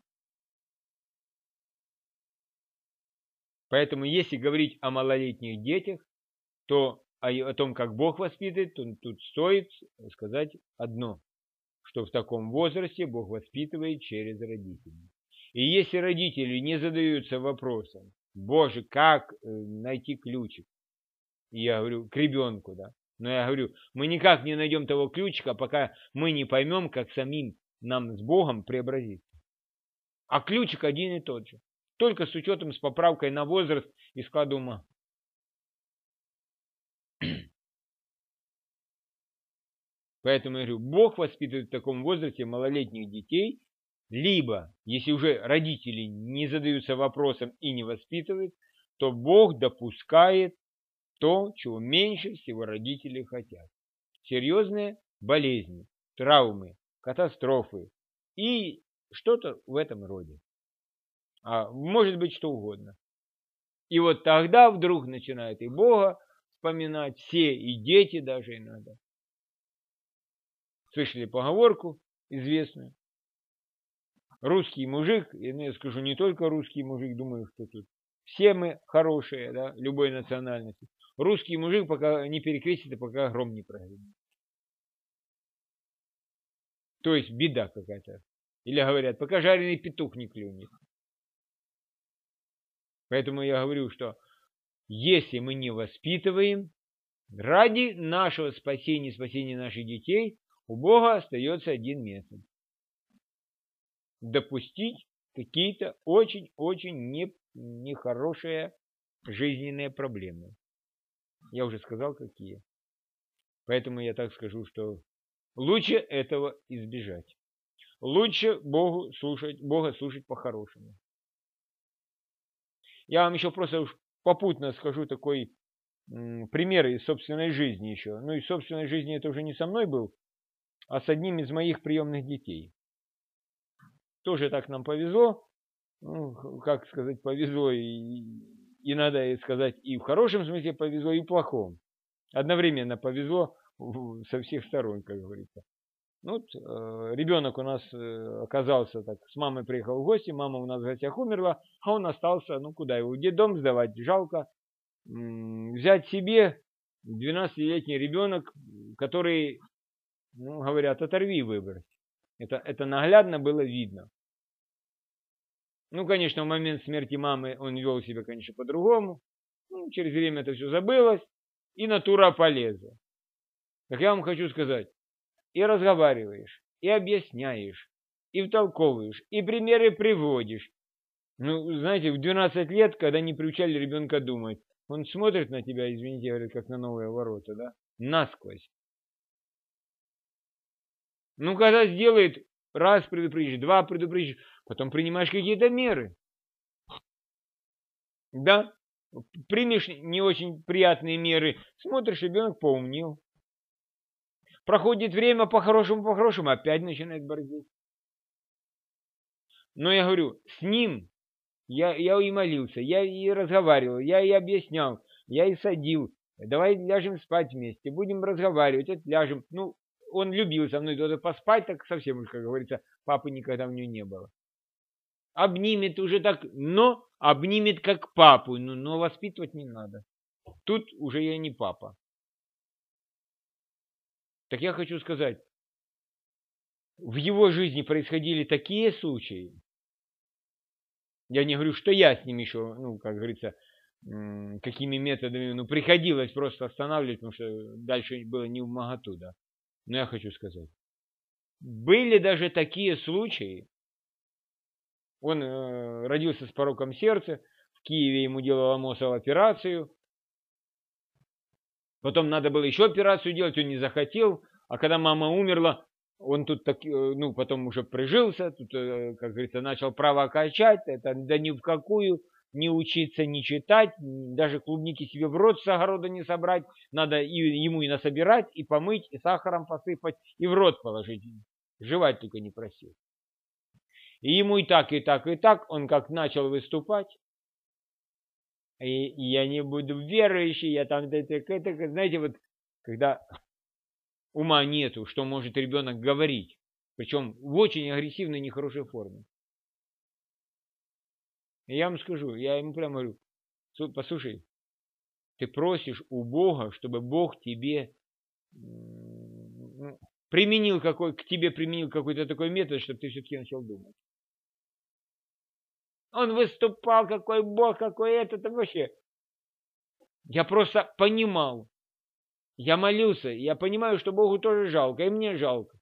Поэтому, если говорить о малолетних детях, то о том, как Бог воспитывает, то тут стоит сказать одно, что в таком возрасте Бог воспитывает через родителей. И если родители не задаются вопросом, Боже, как найти ключик? И я говорю, к ребенку, да. Но я говорю, мы никак не найдем того ключика, пока мы не поймем, как самим нам с Богом преобразиться. А ключик один и тот же. Только с учетом, с поправкой на возраст и склад ума. Поэтому я говорю, Бог воспитывает в таком возрасте малолетних детей, либо, если уже родители не задаются вопросом и не воспитывают, то Бог допускает то, чего меньше всего родители хотят. Серьезные болезни, травмы, катастрофы и что-то в этом роде. А может быть что угодно. И вот тогда вдруг начинают и Бога вспоминать все, и дети даже иногда. Слышали поговорку известную? Русский мужик, я скажу, не только русский мужик, думаю, что тут все мы хорошие, да, любой национальности. Русский мужик пока не перекрестится, пока гром не прогремит. То есть беда какая-то. Или говорят, пока жареный петух не клюнет. Поэтому я говорю, что если мы не воспитываем, ради нашего спасения, спасения наших детей, у Бога остается один метод. Допустить какие-то очень-очень нехорошие жизненные проблемы. Я уже сказал, какие. Поэтому я так скажу, что лучше этого избежать. Лучше Бога слушать по-хорошему. Я вам еще просто попутно скажу такой пример из собственной жизни еще. Ну, из собственной жизни это уже не со мной был, а с одним из моих приемных детей. Тоже так нам повезло. Ну, как сказать, повезло, и надо сказать, и в хорошем смысле повезло, и в плохом. Одновременно повезло со всех сторон, как говорится. Ну, ребенок у нас оказался так, с мамой приехал в гости, мама у нас в гостях умерла, а он остался, ну куда его, в детдом сдавать, жалко. Взять себе 12-летний ребенок, который, ну, говорят, оторви и выбрось. Это наглядно было видно. Ну, конечно, в момент смерти мамы он вел себя, конечно, по-другому. Ну, через время это все забылось, и натура полезла. Так я вам хочу сказать, и разговариваешь, и объясняешь, и втолковываешь, и примеры приводишь. Ну, знаете, в 12 лет, когда не приучали ребенка думать, он смотрит на тебя, извините, говорит, как на новые ворота, да, насквозь. Ну, когда сделает, раз предупредишь, два предупредишь, потом принимаешь какие-то меры. Да, примешь не очень приятные меры, смотришь, ребенок поумнел. Проходит время, по-хорошему, опять начинает борзеть. Но я говорю, с ним я и молился, я и разговаривал, я и объяснял, я и садил. Давай ляжем спать вместе, будем разговаривать, вот ляжем. Ну, он любил со мной тоже поспать, так совсем уж, как говорится, папы никогда у него не было. Обнимет уже так, но обнимет как папу, но воспитывать не надо. Тут уже я не папа. Так я хочу сказать, в его жизни происходили такие случаи. Я не говорю, что я с ним еще, как говорится, какими методами, приходилось просто останавливать, потому что дальше было не вмоготу, да. Но я хочу сказать, были даже такие случаи. Он родился с пороком сердца, в Киеве ему делал Амосов операцию, потом надо было еще операцию делать, он не захотел, а когда мама умерла, он тут потом уже прижился, тут, как говорится, начал право качать, это да ни в какую, не учиться, не читать, даже клубники себе в рот с огорода не собрать, надо ему и насобирать, и помыть, и сахаром посыпать, и в рот положить, жевать только не просил. И ему и так, и так, и так, он как начал выступать, и я не буду верующий, я там, знаете, вот, когда ума нету, что может ребенок говорить, причем в очень агрессивной, нехорошей форме. И я вам скажу, я ему прямо говорю, послушай, ты просишь у Бога, чтобы Бог тебе к тебе применил какой-то такой метод, чтобы ты все-таки начал думать. Он выступал, какой Бог, какой это вообще. Я просто понимал. Я молился, я понимаю, что Богу тоже жалко, и мне жалко.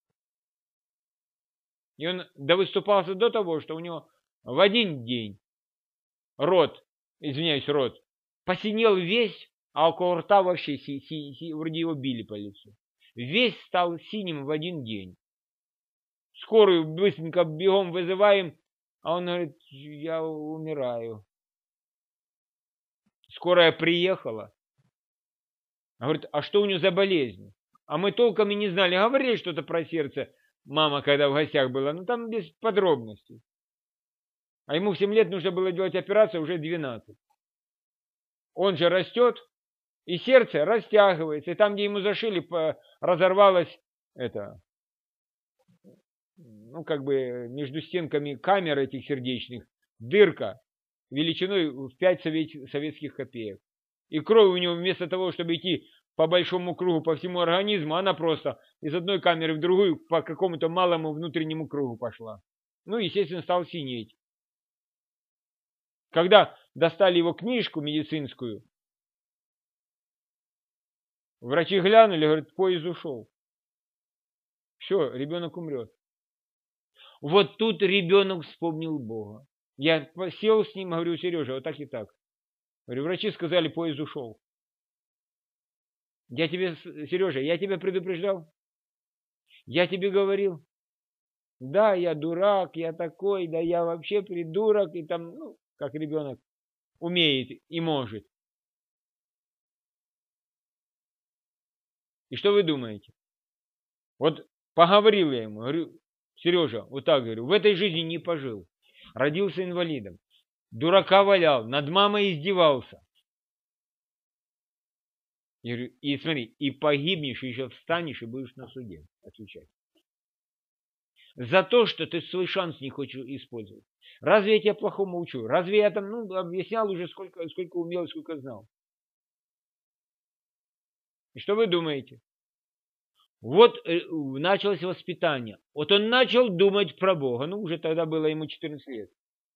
И он довыступался до того, что у него в один день рот посинел весь, а около рта вообще вроде его били по лицу. Весь стал синим в один день. Скорую быстренько бегом вызываем, а он говорит, я умираю. Скорая приехала. Говорит, а что у него за болезнь? А мы толком и не знали. Говорили что-то про сердце. Мама, когда в гостях была, там без подробностей. А ему в 7 лет нужно было делать операцию, уже 12. Он же растет, и сердце растягивается. И там, где ему зашили, разорвалось между стенками камер этих сердечных, дырка величиной в 5 советских копеек. И кровь у него вместо того, чтобы идти по большому кругу по всему организму, она просто из одной камеры в другую по какому-то малому внутреннему кругу пошла. Естественно, стал синеть. Когда достали его книжку медицинскую, врачи глянули, говорят, поезд ушел. Все, ребенок умрет. Вот тут ребенок вспомнил Бога. Я сел с ним, говорю, Сережа, вот так и так. Говорю, врачи сказали, поезд ушел. Сережа, я тебя предупреждал? Я тебе говорил? Да, я дурак, я такой, да я вообще придурок, и там, как ребенок умеет и может. И что вы думаете? Вот поговорил я ему, говорю, Сережа, вот так говорю, в этой жизни не пожил. Родился инвалидом. Дурака валял, над мамой издевался. Я говорю, и смотри, и погибнешь, и еще встанешь, и будешь на суде отвечать. За то, что ты свой шанс не хочешь использовать. Разве я тебя плохому учу? Разве я там, объяснял уже, сколько умел и сколько знал? И что вы думаете? Вот началось воспитание. Вот он начал думать про Бога. Уже тогда было ему 14 лет.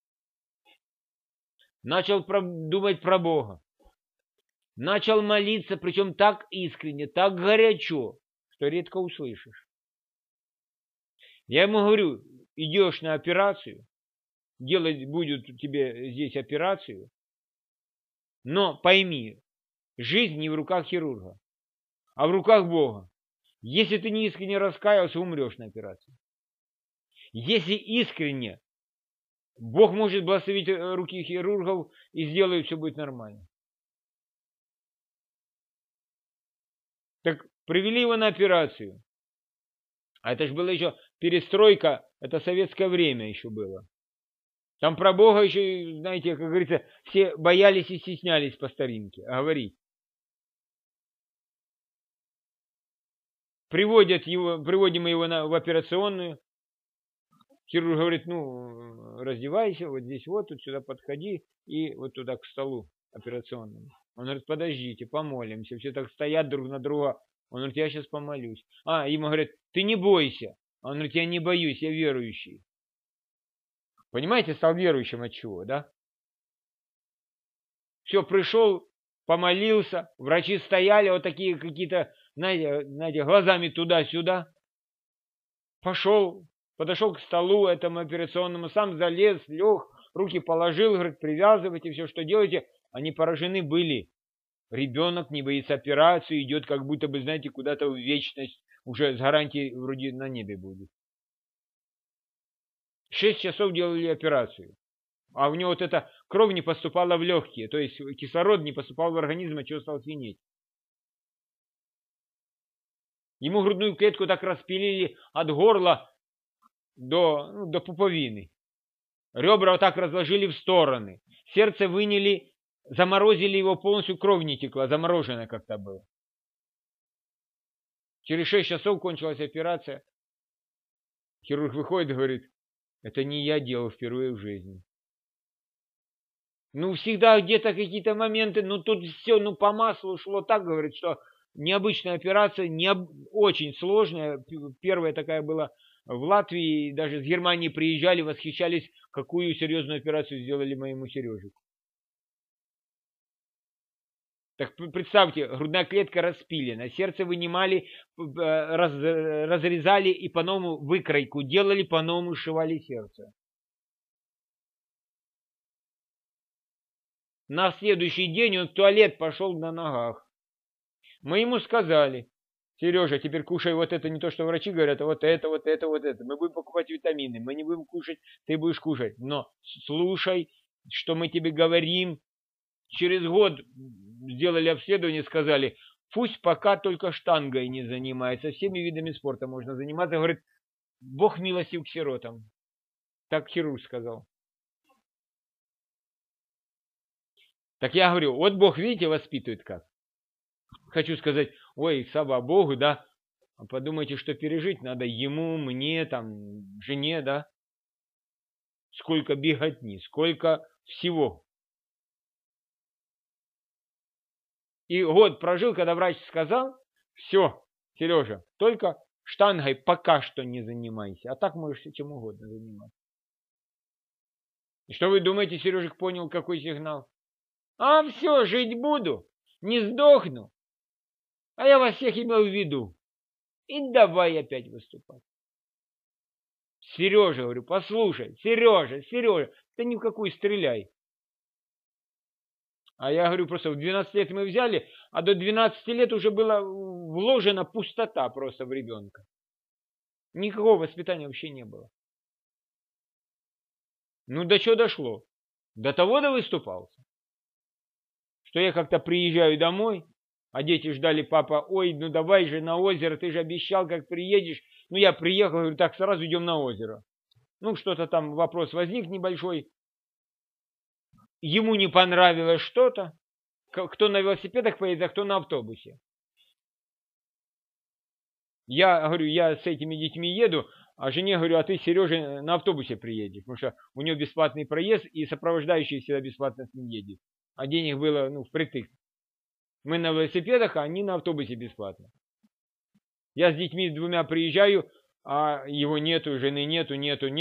Начал думать про Бога. Начал молиться, причем так искренне, так горячо, что редко услышишь. Я ему говорю, идешь на операцию, делать будут тебе здесь операцию, но пойми, жизнь не в руках хирурга, а в руках Бога. Если ты не искренне раскаялся, умрешь на операции. Если искренне, Бог может благословить руки хирургов и сделает, все будет нормально. Так привели его на операцию. А это же было еще перестройка, это советское время еще было. Там про Бога еще, знаете, как говорится, все боялись и стеснялись по старинке говорить. Приводим его в операционную. Хирург говорит, ну, раздевайся, вот здесь вот, тут сюда подходи и вот туда к столу операционному. Он говорит, подождите, помолимся. Все так стоят друг на друга. Он говорит, я сейчас помолюсь. Ему говорят, ты не бойся. Он говорит, я не боюсь, я верующий. Понимаете, стал верующим от чего, да? Все, пришел, помолился, врачи стояли вот такие какие-то, знаете, глазами туда-сюда. Подошел к столу этому операционному, сам залез, лег, руки положил, говорит, привязывайте все, что делаете. Они поражены были. Ребенок не боится операции, идет как будто бы, знаете, куда-то в вечность, уже с гарантией вроде на небе будет. 6 часов делали операцию. А у него вот эта кровь не поступала в легкие, то есть кислород не поступал в организм, от чего стал свинеть. Ему грудную клетку так распилили от горла до пуповины. Ребра вот так разложили в стороны. Сердце выняли, заморозили его полностью, кровь не текла, замороженная как-то было. Через 6 часов кончилась операция. Хирург выходит и говорит, это не я делал впервые в жизни. Ну, всегда где-то какие-то моменты, ну, тут все, ну, по маслу шло так, говорит, что необычная операция, очень сложная. Первая такая была в Латвии, даже с Германии приезжали, восхищались, какую серьезную операцию сделали моему Сережику. Так представьте, грудная клетка распилена, сердце вынимали, разрезали и по-новому выкройку делали, по-новому сшивали сердце. На следующий день он в туалет пошел на ногах. Мы ему сказали, Сережа, теперь кушай вот это, не то, что врачи говорят, а вот это, вот это, вот это. Мы будем покупать витамины, мы не будем кушать, ты будешь кушать. Но слушай, что мы тебе говорим. Через год сделали обследование, сказали, пусть пока только штангой не занимается, всеми видами спорта можно заниматься. Говорит, Бог милостив к сиротам. Так хирург сказал. Так я говорю, вот Бог, видите, воспитывает как. Хочу сказать, ой, слава Богу, да. А подумайте, что пережить надо ему, мне, там, жене, да. Сколько беготни, сколько всего. И год прожил, когда врач сказал, все, Сережа, только штангой пока что не занимайся, а так можешь чем угодно заниматься. И что вы думаете, Сережик понял, какой сигнал? А все, жить буду, не сдохну. А я вас всех имел в виду. И давай опять выступать. Сережа, говорю, послушай, Сережа, ты ни в какую стреляй. А я говорю, просто в 12 лет мы взяли, а до 12 лет уже была вложена пустота просто в ребенка. Никакого воспитания вообще не было. Ну, до чего дошло? До того выступался, что я как-то приезжаю домой, а дети ждали, папа, ой, ну давай же на озеро, ты же обещал, как приедешь. Ну, я приехал, говорю, так, сразу идем на озеро. Ну, что-то там, вопрос возник небольшой. Ему не понравилось что-то. Кто на велосипедах поедет, а кто на автобусе. Я говорю, я с этими детьми еду, а жене говорю, а ты, Сережа, на автобусе приедешь, потому что у него бесплатный проезд, и сопровождающий всегда бесплатно с ним едет. А денег было, ну, впритык. Мы на велосипедах, а они на автобусе бесплатно. Я с детьми двумя приезжаю, а его нету, жены нету.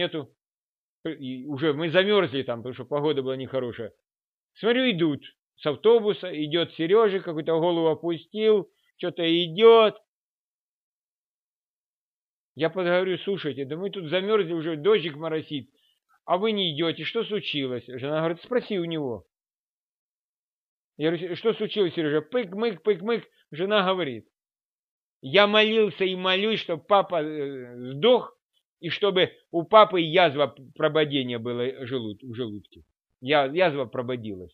И уже мы замерзли там, потому что погода была нехорошая. Смотрю, идут с автобуса, идет Сережа, какую-то голову опустил, что-то идет. Я подговорю, слушайте, да мы тут замерзли, уже дождик моросит, а вы не идете, что случилось? Жена говорит, спроси у него. Я говорю, что случилось, Сережа? Пык-мык. Жена говорит, я молился и молюсь, чтобы папа сдох, и чтобы у папы язва прободения была в желудке. Язва прободилась.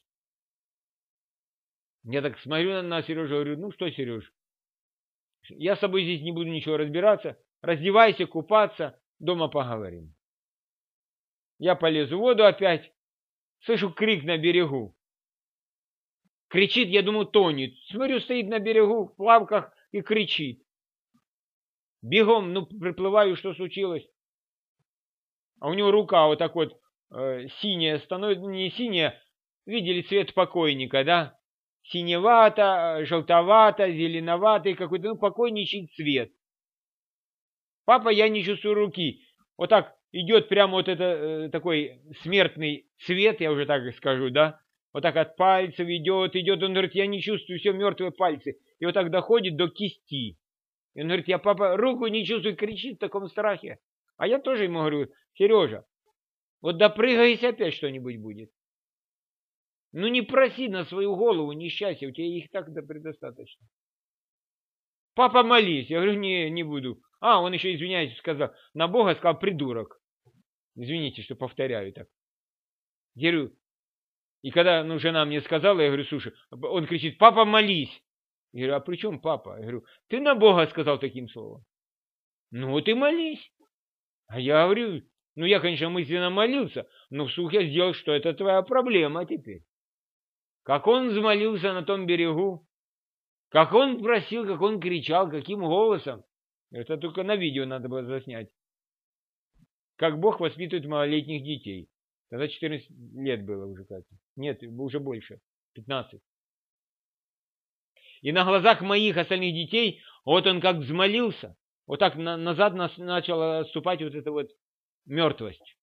Я так смотрю на Сережу, говорю, ну что, Сереж, я с тобой здесь не буду ничего разбираться, раздевайся, купаться, дома поговорим. Я полез в воду опять, слышу крик на берегу. Кричит, я думаю, тонет. Смотрю, стоит на берегу в плавках и кричит. Бегом, ну, приплываю, что случилось. а у него рука вот так вот синяя становится, не синяя, видели цвет покойника, да? Синевато, желтовато, зеленоватый какой-то, ну, покойничий цвет. Папа, я не чувствую руки. Вот так идет прямо вот это такой смертный цвет, я уже так скажу, да? Вот так от пальцев идет, идет, он говорит, я не чувствую, все, мертвые пальцы. И вот так доходит до кисти. И он говорит, я, папа, руку не чувствую, кричит в таком страхе. А я тоже ему говорю, Сережа, вот допрыгайся, опять что-нибудь будет. Ну не проси на свою голову несчастья, у тебя их так предостаточно. Папа, молись. Я говорю, не буду. А, он еще, извиняюсь, сказал, на Бога сказал придурок. Извините, что повторяю так. Я говорю, и когда жена мне сказала, я говорю, слушай, он кричит, папа, молись. Я говорю, а при чем папа? Я говорю, ты на Бога сказал таким словом. Ну вот и молись. А я говорю, ну я, конечно, мысленно молился, но вслух я сделал, что это твоя проблема теперь. Как он взмолился на том берегу, как он просил, как он кричал, каким голосом. Это только на видео надо было заснять. Как Бог воспитывает малолетних детей. Тогда 14 лет было уже, Катя. Нет, уже больше. 15. И на глазах моих остальных детей, вот он как взмолился, вот так назад начала отступать вот эта вот мертвость.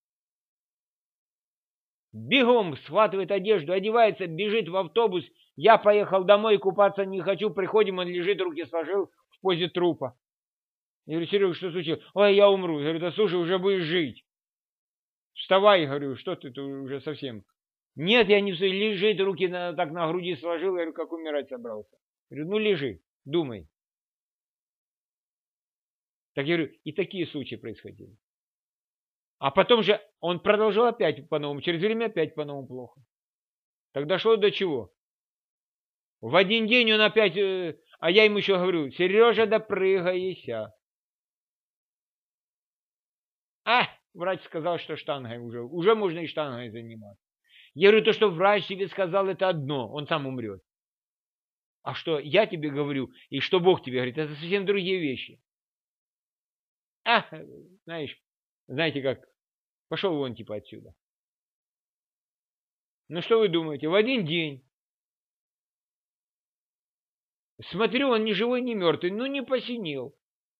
Бегом схватывает одежду, одевается, бежит в автобус. Я поехал домой, купаться не хочу. Приходим, он лежит, руки сложил в позе трупа. Я говорю, Серега, что случилось? Ой, я умру. Я говорю, да слушай, уже будешь жить. Вставай, говорю, что ты уже совсем. Нет, я не встаю. Лежит, руки так на груди сложил. Я говорю, как умирать собрался. Я говорю, ну лежи, думай. Так я говорю, и такие случаи происходили. А потом же он продолжал опять по-новому. Через время опять по-новому плохо. Так дошло до чего? В один день он опять... А я ему еще говорю, Сережа, допрыгайся. А, врач сказал, что штангой уже можно и штангой заниматься. Я говорю, то, что врач тебе сказал, это одно, он сам умрет. А что я тебе говорю, и что Бог тебе говорит, это совсем другие вещи. А, знаете как, пошел вон типа отсюда. Ну что вы думаете, в один день. Смотрю, он ни живой, ни мертвый, ну не посинел.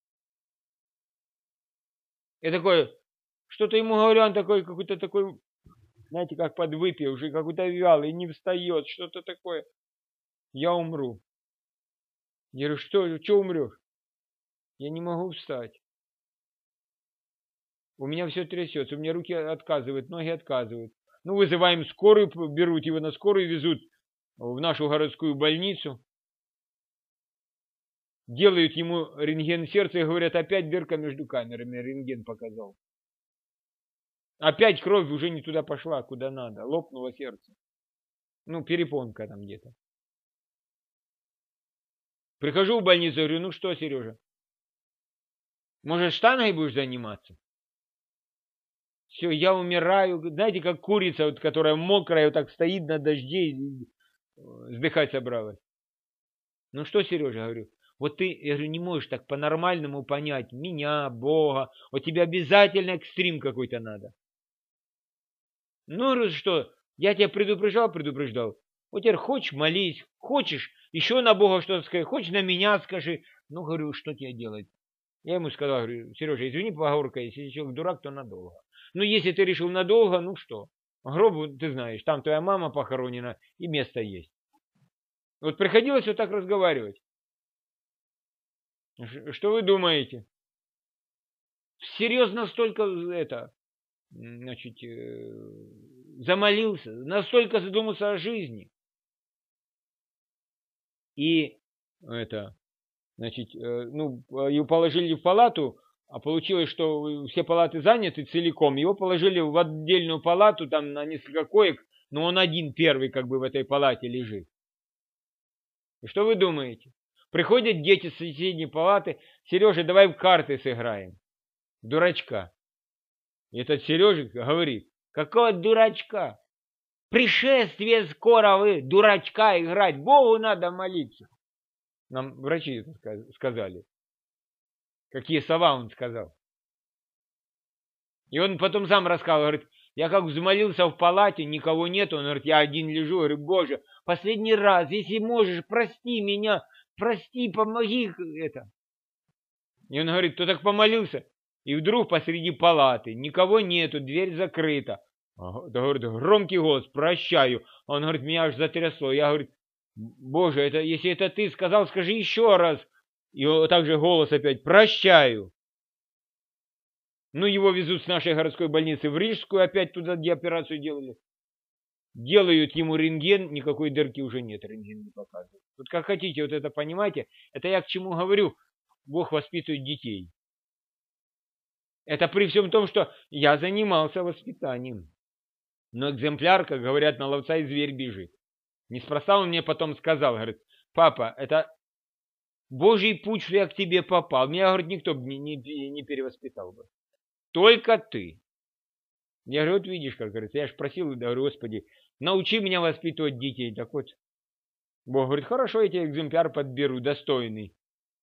Я такой, что-то ему говорю, он такой, какой-то такой, знаете, как подвыпивший, какой-то вялый, не встает, что-то такое. Я умру. Я говорю, что умрешь? Я не могу встать. У меня все трясется, у меня руки отказывают, ноги отказывают. Ну, вызываем скорую, берут его на скорую, везут в нашу городскую больницу. Делают ему рентген сердца и говорят, опять дырка между камерами, рентген показал. Опять кровь уже не туда пошла, куда надо, лопнуло сердце. Ну, перепонка там где-то. Прихожу в больницу, говорю, ну что, Сережа, может, штангой будешь заниматься? Все, я умираю. Знаете, как курица, вот, которая мокрая, вот так стоит на дожде и вздыхать собралась. Ну что, Сережа, говорю, вот ты, я говорю, не можешь так по-нормальному понять меня, Бога. Вот тебе обязательно экстрим какой-то надо. Ну, что, я тебя предупреждал. Вот теперь хочешь, молись, хочешь, еще на Бога что-то скажи, хочешь, на меня скажи. Ну, говорю, что тебе делать? Я ему сказал, говорю, Сережа, извини, поговорка, если человек дурак, то надолго. Ну, если ты решил надолго, ну что? Гроб, ты знаешь, там твоя мама похоронена, и место есть. Вот приходилось вот так разговаривать. Что вы думаете? Серьезно столько значит, замолился, настолько задумался о жизни. И значит, его положили в палату, а получилось, что все палаты заняты целиком. Его положили в отдельную палату, там на несколько коек, но он один первый как бы в этой палате лежит. И что вы думаете? Приходят дети с соседней палаты, Сережа, давай в карты сыграем. Дурачка. И этот Сережа говорит, какого дурачка? Пришествие скоро, вы дурачка играть, Богу надо молиться. Нам врачи это сказали. Какие слова он сказал. И он потом сам рассказал, говорит, я как взмолился в палате, никого нет, он говорит, я один лежу, говорю, Боже, последний раз, если можешь, прости меня, прости, помоги это. И он говорит, кто так помолился? И вдруг посреди палаты, никого нету, дверь закрыта. Да, говорит, громкий голос, прощаю. Он говорит, меня аж затрясло. Я говорю, Боже, это, если это ты сказал, скажи еще раз. И вот так же голос опять, прощаю. Ну, его везут с нашей городской больницы в Рижскую, опять туда, где операцию делали. Делают ему рентген, никакой дырки уже нет, рентген не показывает. Вот как хотите, вот это понимаете, это я к чему говорю, Бог воспитывает детей. Это при всем том, что я занимался воспитанием. Но экземпляр, как говорят, на ловца и зверь бежит. Неспроста он мне потом сказал, говорит, папа, это Божий путь, что я к тебе попал. Меня, говорит, никто бы не перевоспитал бы. Только ты. Я говорю, вот видишь, как говорится, я же просил, говорю, Господи, научи меня воспитывать детей. Так вот, Бог говорит, хорошо, я тебе экземпляр подберу, достойный.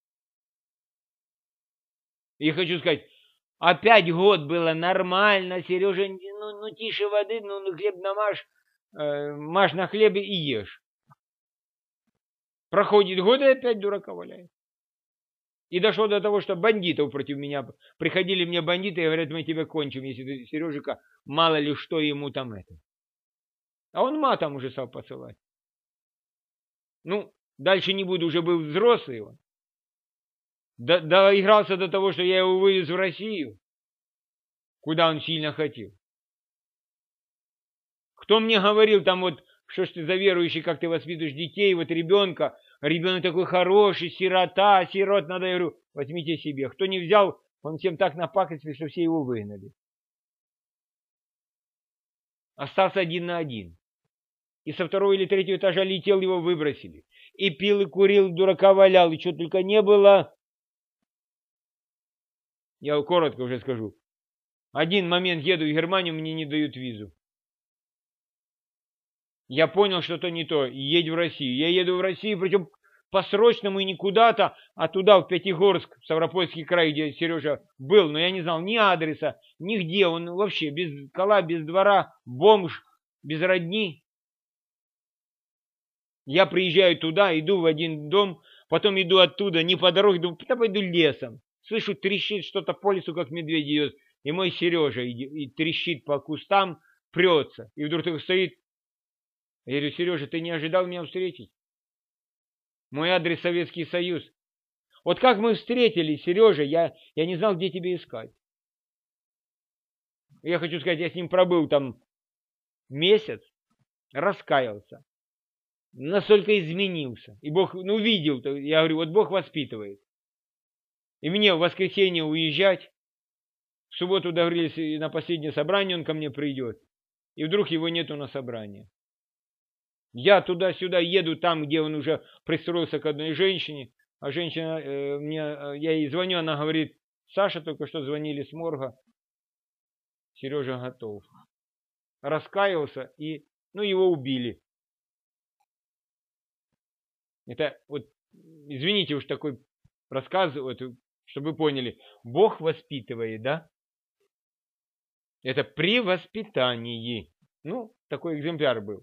И хочу сказать, опять год было нормально, Сережа, ну тише воды, ну хлеб намажь, маш на хлебе и ешь. Проходит год, и опять дурака валяет. И дошло до того, что бандитов против меня, приходили мне бандиты и говорят, мы тебя кончим, если ты, Сережика, мало ли что ему там это. А он матом уже стал посылать. Ну, дальше не буду, уже был взрослый он. Доигрался до того, что я его вывез в Россию, куда он сильно хотел. Кто мне говорил там вот, что ж ты за верующий, как ты воспитываешь детей, вот ребенок такой хороший, сирота, сирот надо, я говорю, возьмите себе. Кто не взял, он всем так напакостил, что все его выгнали. Остался один на один. И со второго или третьего этажа летел, его выбросили. И пил, и курил, дурака валял, и что только не было. Я коротко уже скажу. Один момент еду в Германию, мне не дают визу. Я понял, что-то не то. Едь в Россию. Я еду в Россию, причем по-срочному и не куда-то, а туда, в Пятигорск, в Ставропольский край, где Сережа был. Но я не знал ни адреса, нигде. Он вообще без кола, без двора, бомж, без родни. Я приезжаю туда, иду в один дом, потом иду оттуда, не по дороге, думаю, да пойду лесом. Слышу, трещит что-то по лесу, как медведь идет. И мой Сережа и трещит по кустам, прется. И вдруг так стоит. Я говорю, Сережа, ты не ожидал меня встретить? Мой адрес Советский Союз. Вот как мы встретились, Сережа, я не знал, где тебя искать. Я хочу сказать, я с ним пробыл там месяц, раскаялся. Настолько изменился. И Бог, ну, видел, я говорю, вот Бог воспитывает. И мне в воскресенье уезжать. В субботу договорились, на последнее собрание он ко мне придет. И вдруг его нету на собрании. Я туда-сюда еду, там, где он уже пристроился к одной женщине. А женщина, я ей звоню, она говорит, Саша, только что звонили с морга. Сережа готов. Раскаялся, и, ну, его убили. Это вот, извините уж такой рассказ, вот, чтобы вы поняли. Бог воспитывает, да? Это при воспитании. Ну, такой экземпляр был.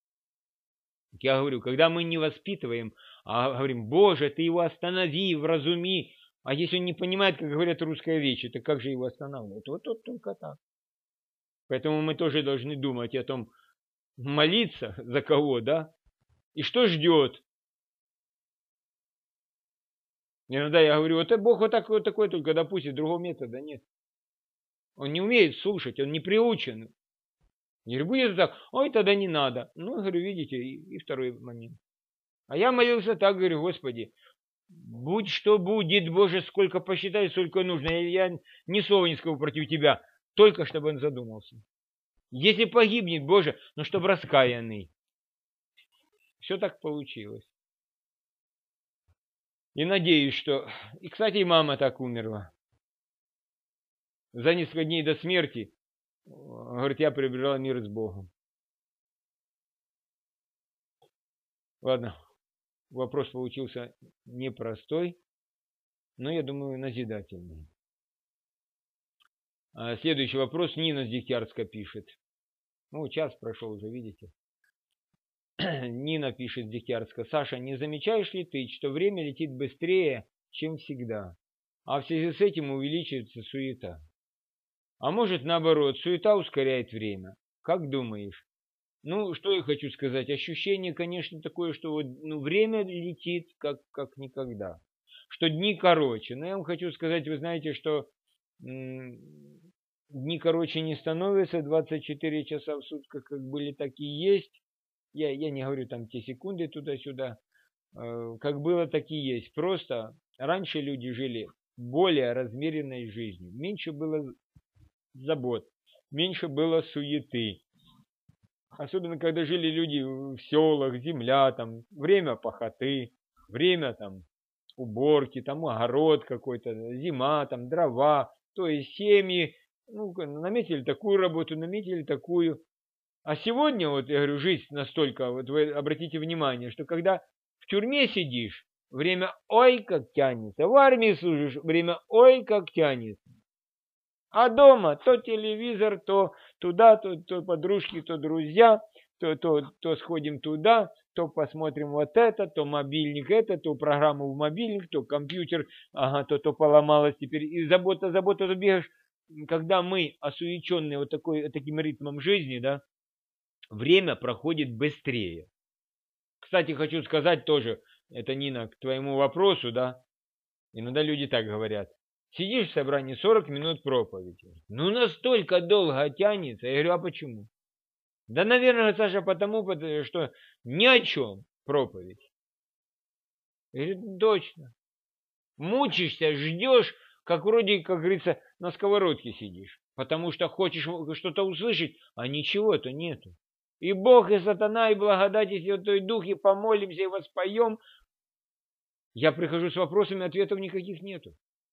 Я говорю, когда мы не воспитываем, а говорим, Боже, ты его останови, вразуми. А если он не понимает, как говорят русская вещь, то как же его останавливать? Вот только так. Поэтому мы тоже должны думать о том, молиться за кого, да? И что ждет. Иногда я говорю, вот Бог вот такой только допустит, другого метода нет. Он не умеет слушать, он не приучен. Не будет так, ой, тогда не надо. Ну, говорю, видите, и второй момент. А я молился так, говорю, Господи, будь что будет, Боже, сколько посчитай, сколько нужно. Я ни слова не скажу против Тебя, только чтобы он задумался. Если погибнет, Боже, но чтобы раскаянный. Все так получилось. И надеюсь, что... И, кстати, и мама так умерла. За несколько дней до смерти, говорит, я приобрела мир с Богом. Ладно, вопрос получился непростой, но, я думаю, назидательный. Следующий вопрос. Нина с Дегтярска пишет. Ну, час прошел уже, видите. Нина пишет с Дегтярска. Саша, не замечаешь ли ты, что время летит быстрее, чем всегда, а в связи с этим увеличивается суета? А может, наоборот, суета ускоряет время? Как думаешь? Ну, что я хочу сказать. Ощущение, конечно, такое, что вот, время летит как никогда. Что дни короче. Но я вам хочу сказать, вы знаете, что дни короче не становятся. 24 часа в сутках как были, так и есть. Я не говорю там те секунды туда-сюда. Как было, так и есть. Просто раньше люди жили более размеренной жизнью. Меньше было забот, меньше было суеты. Особенно, когда жили люди в селах, земля, там, время пахоты, время там уборки, там огород какой-то, зима, там дрова, то есть семьи, наметили такую работу, наметили такую. А сегодня, вот я говорю, жизнь настолько, вот вы обратите внимание, что когда в тюрьме сидишь, время ой как тянется, в армии служишь, время ой как тянется. А дома то телевизор, то туда, то подружки, то друзья, то сходим туда, то посмотрим вот это, то мобильник это, то программу в мобильник, то компьютер, ага, то поломалось теперь. И забота, ты бегаешь. Когда мы осуеченные вот таким ритмом жизни, да, время проходит быстрее. Кстати, хочу сказать тоже, это, Нина, к твоему вопросу, да, иногда люди так говорят. Сидишь в собрании 40 минут проповеди. Ну, настолько долго тянется. Я говорю, а почему? Да, наверное, Саша, потому что ни о чем проповедь. Я говорю, точно. Мучишься, ждешь, как вроде, как говорится, на сковородке сидишь. Потому что хочешь что-то услышать, а ничего-то нету. И Бог, и сатана, и благодать, и Святой Дух, и помолимся, и воспоем. Я прихожу с вопросами, ответов никаких нету.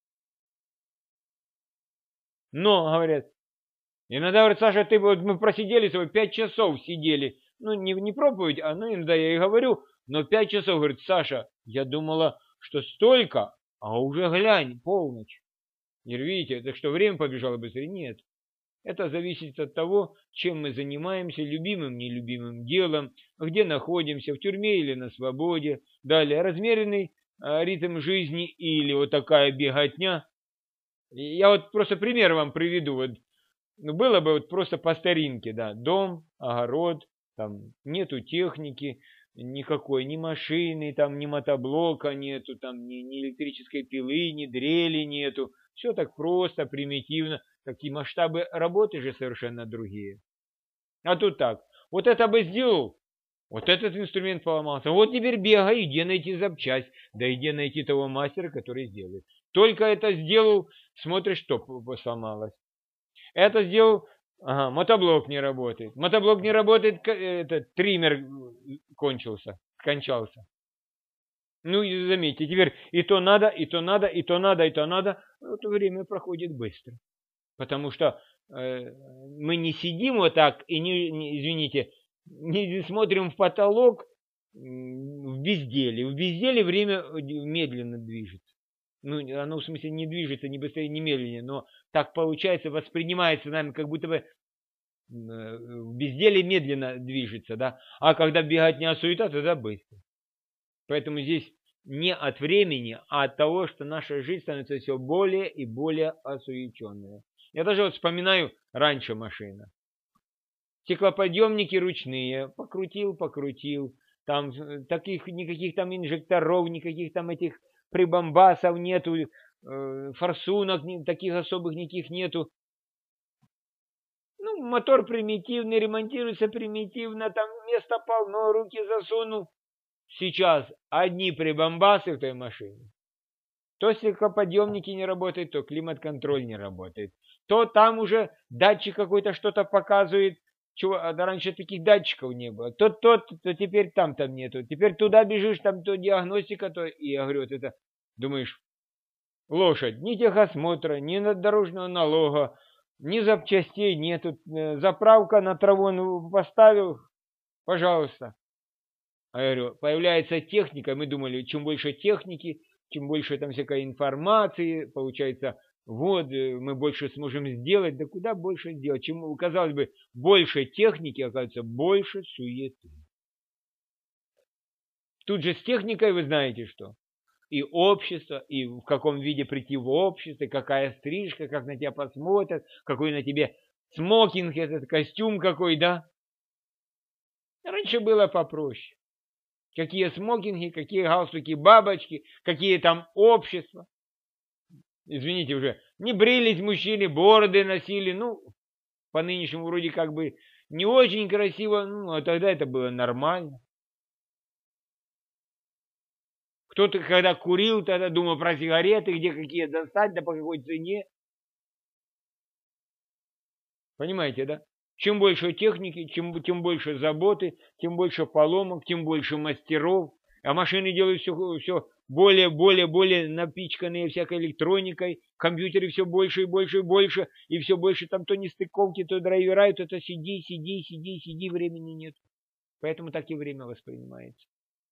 Но, говорят, иногда, говорят, Саша, мы просидели с тобой 5 часов сидели. Ну, не проповедь, иногда я и говорю, но 5 часов, говорит, Саша, я думала, что столько, а уже глянь, полночь. И видите, так что время побежало быстрее? Нет. Это зависит от того, чем мы занимаемся, любимым, нелюбимым делом, где находимся, в тюрьме или на свободе. Далее, размеренный ритм жизни или вот такая беготня. Я вот просто пример вам приведу. Вот, было бы вот просто по старинке, да, дом, огород, там нету техники никакой, ни машины, там ни мотоблока нету, там ни электрической пилы, ни дрели нету. Все так просто, примитивно. Такие масштабы работы же совершенно другие. А тут так. Вот это бы сделал, вот этот инструмент поломался. Вот теперь бегай, где найти запчасть, да и где найти того мастера, который сделает. Только это сделал, смотришь, что сломалось. Это сделал, ага, мотоблок не работает. Мотоблок не работает, этот триммер скончался. Ну и заметьте, теперь и то надо, и то надо, и то надо, и то надо. Вот время проходит быстро. Потому что мы не сидим вот так и извините, не смотрим в потолок в безделие. В безделие время медленно движется. Ну, оно в смысле не движется ни быстрее, ни медленнее, но так получается, воспринимается нами, как будто бы в безделие медленно движется, да. А когда беготня суета, тогда быстро. Поэтому здесь не от времени, а от того, что наша жизнь становится все более и более осуеченной. Я даже вот вспоминаю раньше машина. Стеклоподъемники ручные, покрутил, там таких никаких там инжекторов, никаких там этих прибамбасов нету, форсунок таких особых никаких нету. Ну, мотор примитивный, ремонтируется примитивно, там места полно, руки засунул. Сейчас одни прибамбасы в той машине. То стеклоподъемники не работают, то климат-контроль не работает. То там уже датчик какой-то что-то показывает. Чего, раньше таких датчиков не было. То теперь там нету. Теперь туда бежишь, там то диагностика, то... И я говорю, вот это, думаешь, лошадь, ни техосмотра, ни дорожного налога, ни запчастей нету. Заправка на траву поставил, пожалуйста. А я говорю, появляется техника, мы думали, чем больше техники, чем больше там всякой информации, получается, Вот мы больше сможем сделать, да куда больше сделать? Чему, казалось бы, больше техники, оказывается, больше суеты. Тут же с техникой вы знаете что? И общество, и в каком виде прийти в общество, какая стрижка, как на тебя посмотрят, какой на тебе смокинг, этот костюм какой, да? Раньше было попроще. Какие смокинги, какие галстуки, бабочки, какие там общества. Извините уже, не брились мужчины, бороды носили, ну, по нынешнему вроде как бы не очень красиво, ну, а тогда это было нормально. Кто-то, когда курил, тогда думал про сигареты, где какие достать, да по какой цене. Понимаете, да? Чем больше техники, тем больше заботы, тем больше поломок, тем больше мастеров. А машины делают все более напичканные всякой электроникой. Компьютеры все больше и больше и больше. И все больше там то нестыковки, то драйвера, то это сиди, времени нет. Поэтому так и время воспринимается.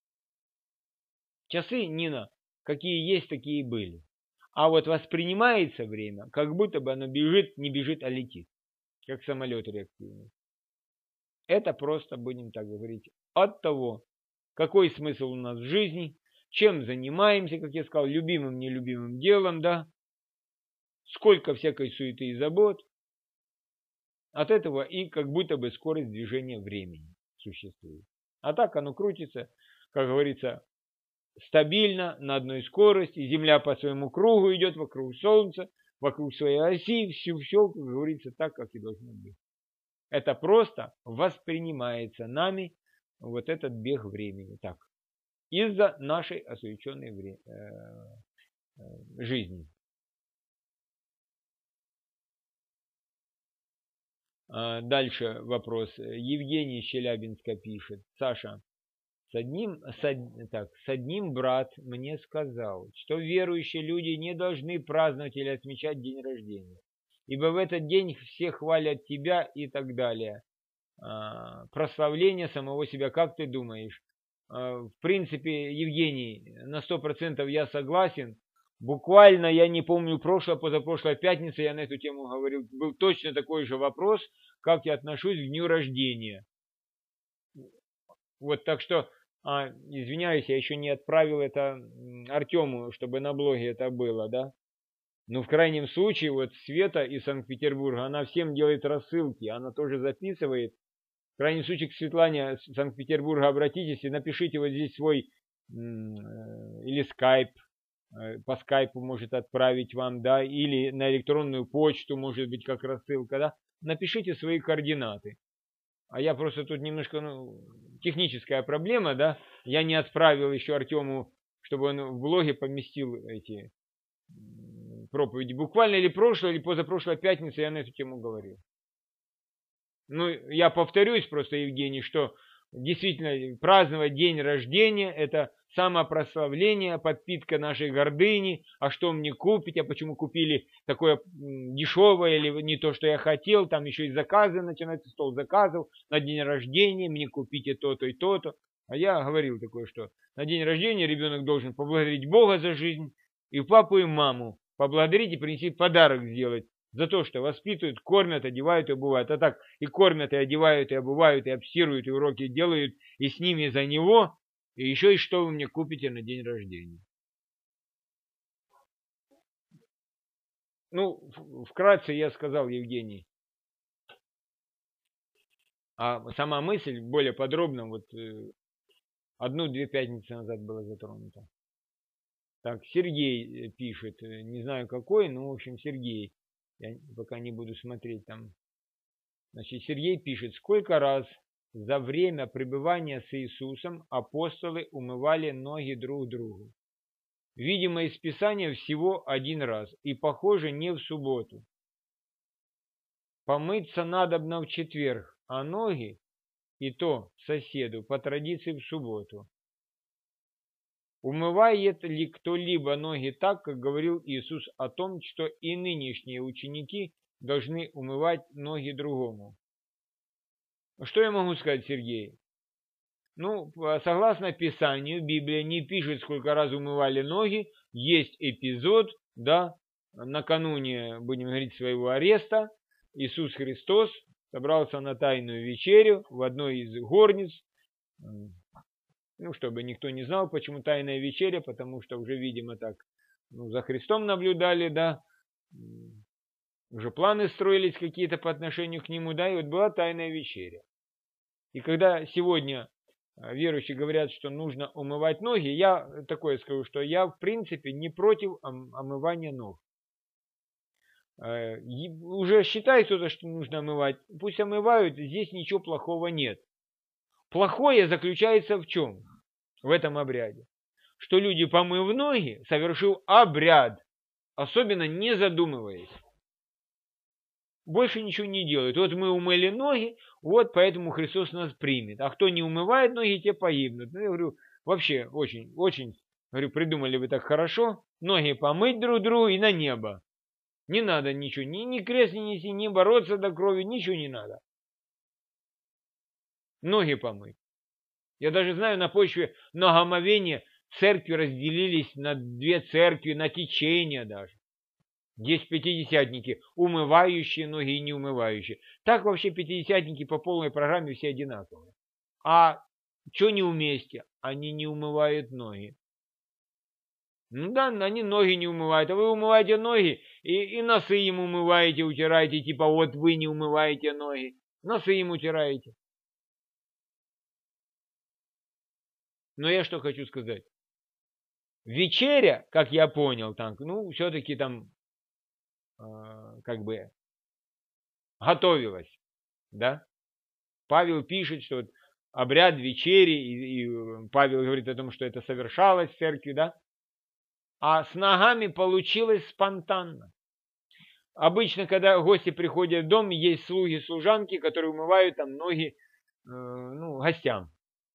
Часы, Нина, какие есть, такие и были. А вот воспринимается время, как будто бы оно бежит, не бежит, а летит. Как самолет реактивный. Это просто, будем так говорить, от того, какой смысл у нас в жизни, чем занимаемся, как я сказал, любимым, нелюбимым делом, да, сколько всякой суеты и забот. От этого и как будто бы скорость движения времени существует. А так оно крутится, как говорится, стабильно, на одной скорости, Земля по своему кругу идет вокруг Солнца, вокруг своей оси, все, как говорится, так, как и должно быть. Это просто воспринимается нами вот этот бег времени так, из-за нашей осуещенной жизни. Дальше вопрос. Евгений из Челябинска пишет. Саша, с одним брат мне сказал, что верующие люди не должны праздновать или отмечать день рождения, ибо в этот день все хвалят тебя и так далее. Прославление самого себя, как ты думаешь? В принципе, Евгений, на 100% я согласен. Буквально, я не помню, позапрошлой пятницы я на эту тему говорил, был точно такой же вопрос, как я отношусь к дню рождения. Вот, так что, извиняюсь, я еще не отправил это Артему, чтобы на блоге это было, да? Ну, в крайнем случае, вот Света из Санкт-Петербурга, она всем делает рассылки, она тоже записывает. В крайнем случае, к Светлане с Санкт-Петербурга обратитесь и напишите вот здесь свой или скайп, по скайпу может отправить вам, да, или на электронную почту, может быть, как рассылка, да. Напишите свои координаты. А я просто тут немножко, техническая проблема, да. Я не отправил еще Артему, чтобы он в блоге поместил эти проповеди. Буквально или прошлой, или позапрошлой пятницы я на эту тему говорил. Ну, я повторюсь просто, Евгений, что действительно праздновать день рождения – это самопрославление, подпитка нашей гордыни. А что мне купить, а почему купили такое дешевое или не то, что я хотел, там еще и заказы начинаются, стол заказов на день рождения, мне купите то-то и то-то. А я говорил такое, что на день рождения ребенок должен поблагодарить Бога за жизнь и папу, и маму. Поблагодарить и принести подарок сделать. За то, что воспитывают, кормят, одевают и обувают. А так и кормят, и одевают, и обувают, и обстирывают, и уроки делают, и с ними за него. И еще и что вы мне купите на день рождения. Ну, вкратце я сказал, Евгений. А сама мысль более подробно, вот 1-2 пятницы назад была затронута. Так, Сергей пишет, не знаю какой, но в общем Сергей. Я пока не буду смотреть там. Значит, Сергей пишет, сколько раз за время пребывания с Иисусом апостолы умывали ноги друг другу. Видимо, из Писания всего один раз, и, похоже, не в субботу. Помыться надобно в четверг, а ноги и то соседу по традиции в субботу. Умывает ли кто-либо ноги так, как говорил Иисус о том, что и нынешние ученики должны умывать ноги другому? Что я могу сказать, Сергей? Ну, согласно Писанию, Библия не пишет, сколько раз умывали ноги. Есть эпизод, да, накануне, будем говорить, своего ареста, Иисус Христос собрался на тайную вечерю в одной из горниц. Ну, чтобы никто не знал, почему тайная вечеря, потому что уже, видимо, так, ну, за Христом наблюдали, да, уже планы строились какие-то по отношению к нему, да, и вот была тайная вечеря. И когда сегодня верующие говорят, что нужно умывать ноги, я такое скажу, что я в принципе не против омывания ног. Уже считает кто-то, что нужно омывать, пусть омывают, здесь ничего плохого нет. Плохое заключается в чем? В этом обряде. Что люди, помыв ноги, совершив обряд, особенно не задумываясь. Больше ничего не делают. Вот мы умыли ноги, вот поэтому Христос нас примет. А кто не умывает ноги, те погибнут. Ну, я говорю, вообще очень, очень, говорю, придумали вы так хорошо. Ноги помыть друг другу и на небо. Не надо ничего, ни крест не неси, ни бороться до крови, ничего не надо. Ноги помыть. Я даже знаю, на почве многомовения церкви разделились на две церкви, на течения даже. Есть пятидесятники, умывающие ноги и не умывающие. Так вообще пятидесятники по полной программе все одинаковые. А что не вместе? Они не умывают ноги. Ну да, они ноги не умывают, а вы умываете ноги и носы им умываете, утираете, типа вот вы не умываете ноги, носы им утираете. Но я что хочу сказать. Вечеря, как я понял, там, ну, все-таки там, как бы, готовилась, да? Павел пишет, что вот обряд вечери, и Павел говорит о том, что это совершалось в церкви, да? А с ногами получилось спонтанно. Обычно, когда гости приходят в дом, есть слуги, служанки, которые умывают там ноги, ну, гостям.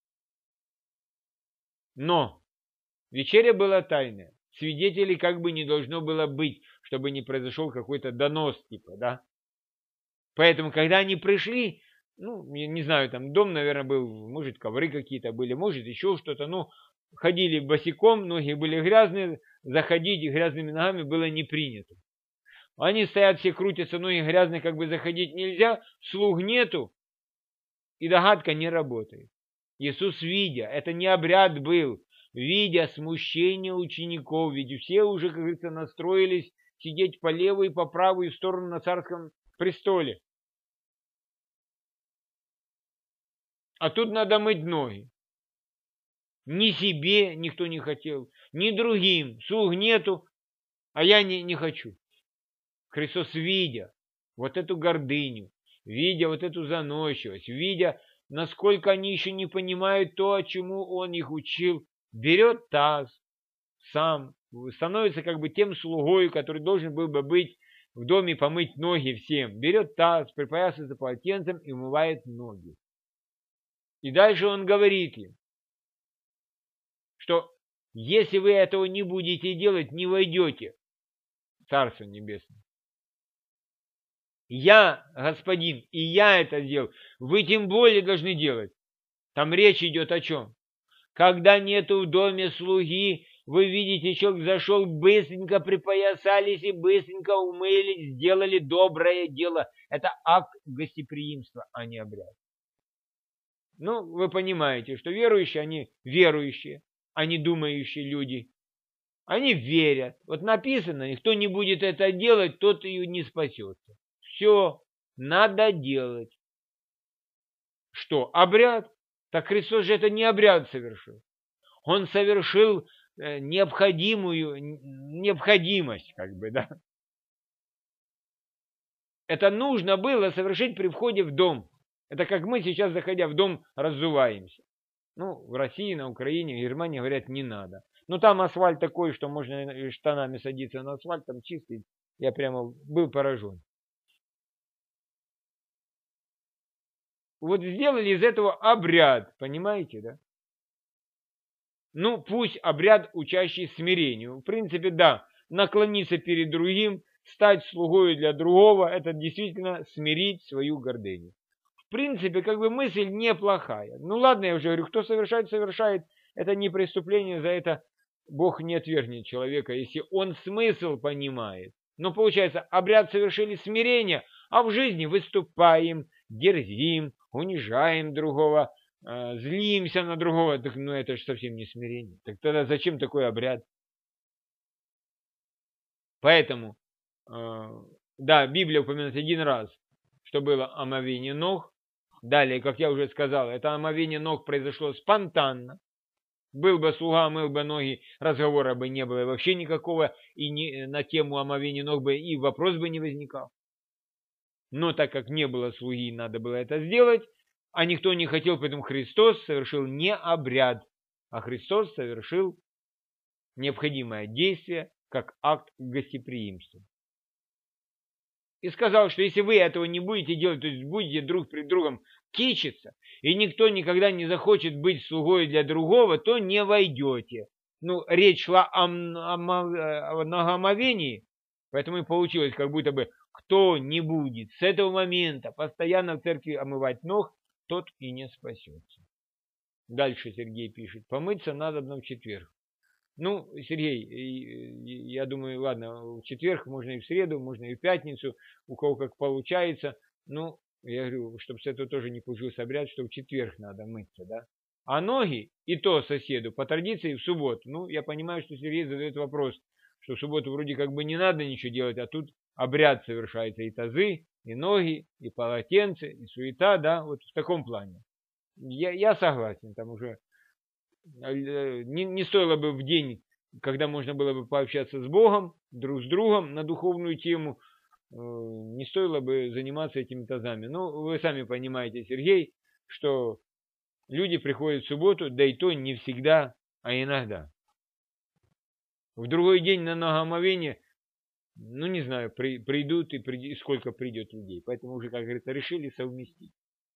Но вечеря была тайная. Свидетелей как бы не должно было быть, чтобы не произошел какой-то донос, типа, да. Поэтому, когда они пришли, ну, я не знаю, там дом, наверное, был, может, ковры какие-то были, может, еще что-то, ну, ходили босиком, ноги были грязные, заходить грязными ногами было не принято. Они стоят, все крутятся, ноги грязные, как бы заходить нельзя, слуг нету, и догадка не работает. Иисус, видя, это не обряд был, видя смущение учеников, ведь все уже, как говорится, настроились сидеть по левую и по правую сторону на царском престоле. А тут надо мыть ноги. Ни себе никто не хотел, ни другим. Слуг нету, а я не хочу. Христос, видя вот эту гордыню, видя вот эту заносчивость, видя, насколько они еще не понимают то, чему Он их учил, берет таз сам, становится как бы тем слугой, который должен был бы быть в доме, помыть ноги всем. Берет таз, припоясывается полотенцем и умывает ноги. И дальше Он говорит им, что если вы этого не будете делать, не войдете в Царство Небесное. Я, Господин, и я это сделал. Вы тем более должны делать. Там речь идет о чем? Когда нету в доме слуги, вы видите, человек зашел, быстренько припоясались и быстренько умылись, сделали доброе дело. Это акт гостеприимства, а не обряд. Ну, вы понимаете, что верующие, они верующие, а не думающие люди. Они верят. Вот написано, кто не будет это делать, тот и не спасется. Все надо делать. Что, обряд? Так Христос же это не обряд совершил. Он совершил необходимость, как бы, да. Это нужно было совершить при входе в дом. Это как мы сейчас, заходя в дом, раззуваемся. Ну, в России, на Украине, в Германии говорят, не надо. Но там асфальт такой, что можно штанами садиться на асфальт, там чистый. Я прямо был поражен. Вот сделали из этого обряд, понимаете, да? Ну, пусть обряд, учащий смирению. В принципе, да, наклониться перед другим, стать слугой для другого, это действительно смирить свою гордыню. В принципе, как бы мысль неплохая. Ну ладно, я уже говорю, кто совершает, совершает. Это не преступление, за это Бог не отвергнет человека, если он смысл понимает. Но получается, обряд совершили смирения, а в жизни выступаем, дерзим, унижаем другого, злимся на другого. Так, ну это же совсем не смирение. Так тогда зачем такой обряд? Поэтому, да, Библия упоминает один раз, что было омовение ног. Далее, как я уже сказал, это омовение ног произошло спонтанно. Был бы слуга, мыл бы ноги, разговора бы не было вообще никакого, и на тему омовения ног бы и вопрос бы не возникал. Но так как не было слуги, надо было это сделать, а никто не хотел, поэтому Христос совершил не обряд, а Христос совершил необходимое действие, как акт гостеприимства. И сказал, что если вы этого не будете делать, то есть будете друг перед другом кичиться, и никто никогда не захочет быть слугой для другого, то не войдете. Ну, речь шла о многомовении, поэтому и получилось, как будто бы кто не будет с этого момента постоянно в церкви омывать ног, тот и не спасется. Дальше Сергей пишет, помыться надо в четверг. Ну, Сергей, я думаю, ладно, в четверг, можно и в среду, можно и в пятницу, у кого как получается. Ну, я говорю, чтобы с этого тоже не получился обряд, что в четверг надо мыться, да. А ноги, и то соседу, по традиции в субботу. Ну, я понимаю, что Сергей задает вопрос, что в субботу вроде как бы не надо ничего делать, а тут обряд совершается и тазы, и ноги, и полотенце, и суета, да, вот в таком плане. Я согласен, там уже... Не стоило бы в день, когда можно было бы пообщаться с Богом, друг с другом на духовную тему, не стоило бы заниматься этими тазами. Ну, вы сами понимаете, Сергей, что люди приходят в субботу, да и то не всегда, а иногда. В другой день на многомовение, ну, не знаю, придут и сколько придет людей. Поэтому уже, как говорится, решили совместить.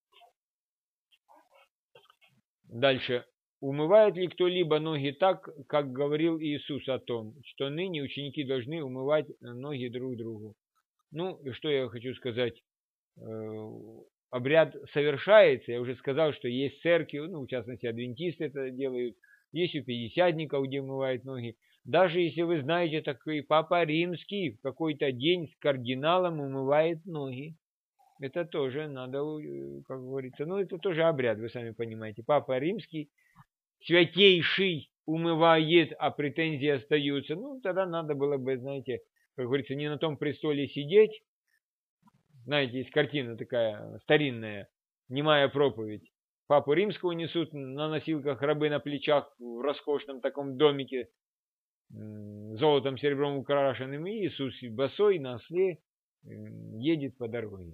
Дальше. Умывает ли кто-либо ноги так, как говорил Иисус о том, что ныне ученики должны умывать ноги друг другу? Ну, и что я хочу сказать? Обряд совершается, я уже сказал, что есть церкви, ну, в частности, адвентисты это делают, есть у пятидесятников, где умывают ноги. Даже если вы знаете, так и Папа Римский в какой-то день с кардиналом умывает ноги. Это тоже надо, как говорится, ну, это тоже обряд, вы сами понимаете. Папа Римский, святейший, умывает, а претензии остаются. Ну, тогда надо было бы, знаете, как говорится, не на том престоле сидеть. Знаете, есть картина такая старинная, немая проповедь. Папу Римского несут на носилках, рабы на плечах в роскошном таком домике, золотом, серебром украшенным. И Иисус босой на осле едет по дороге.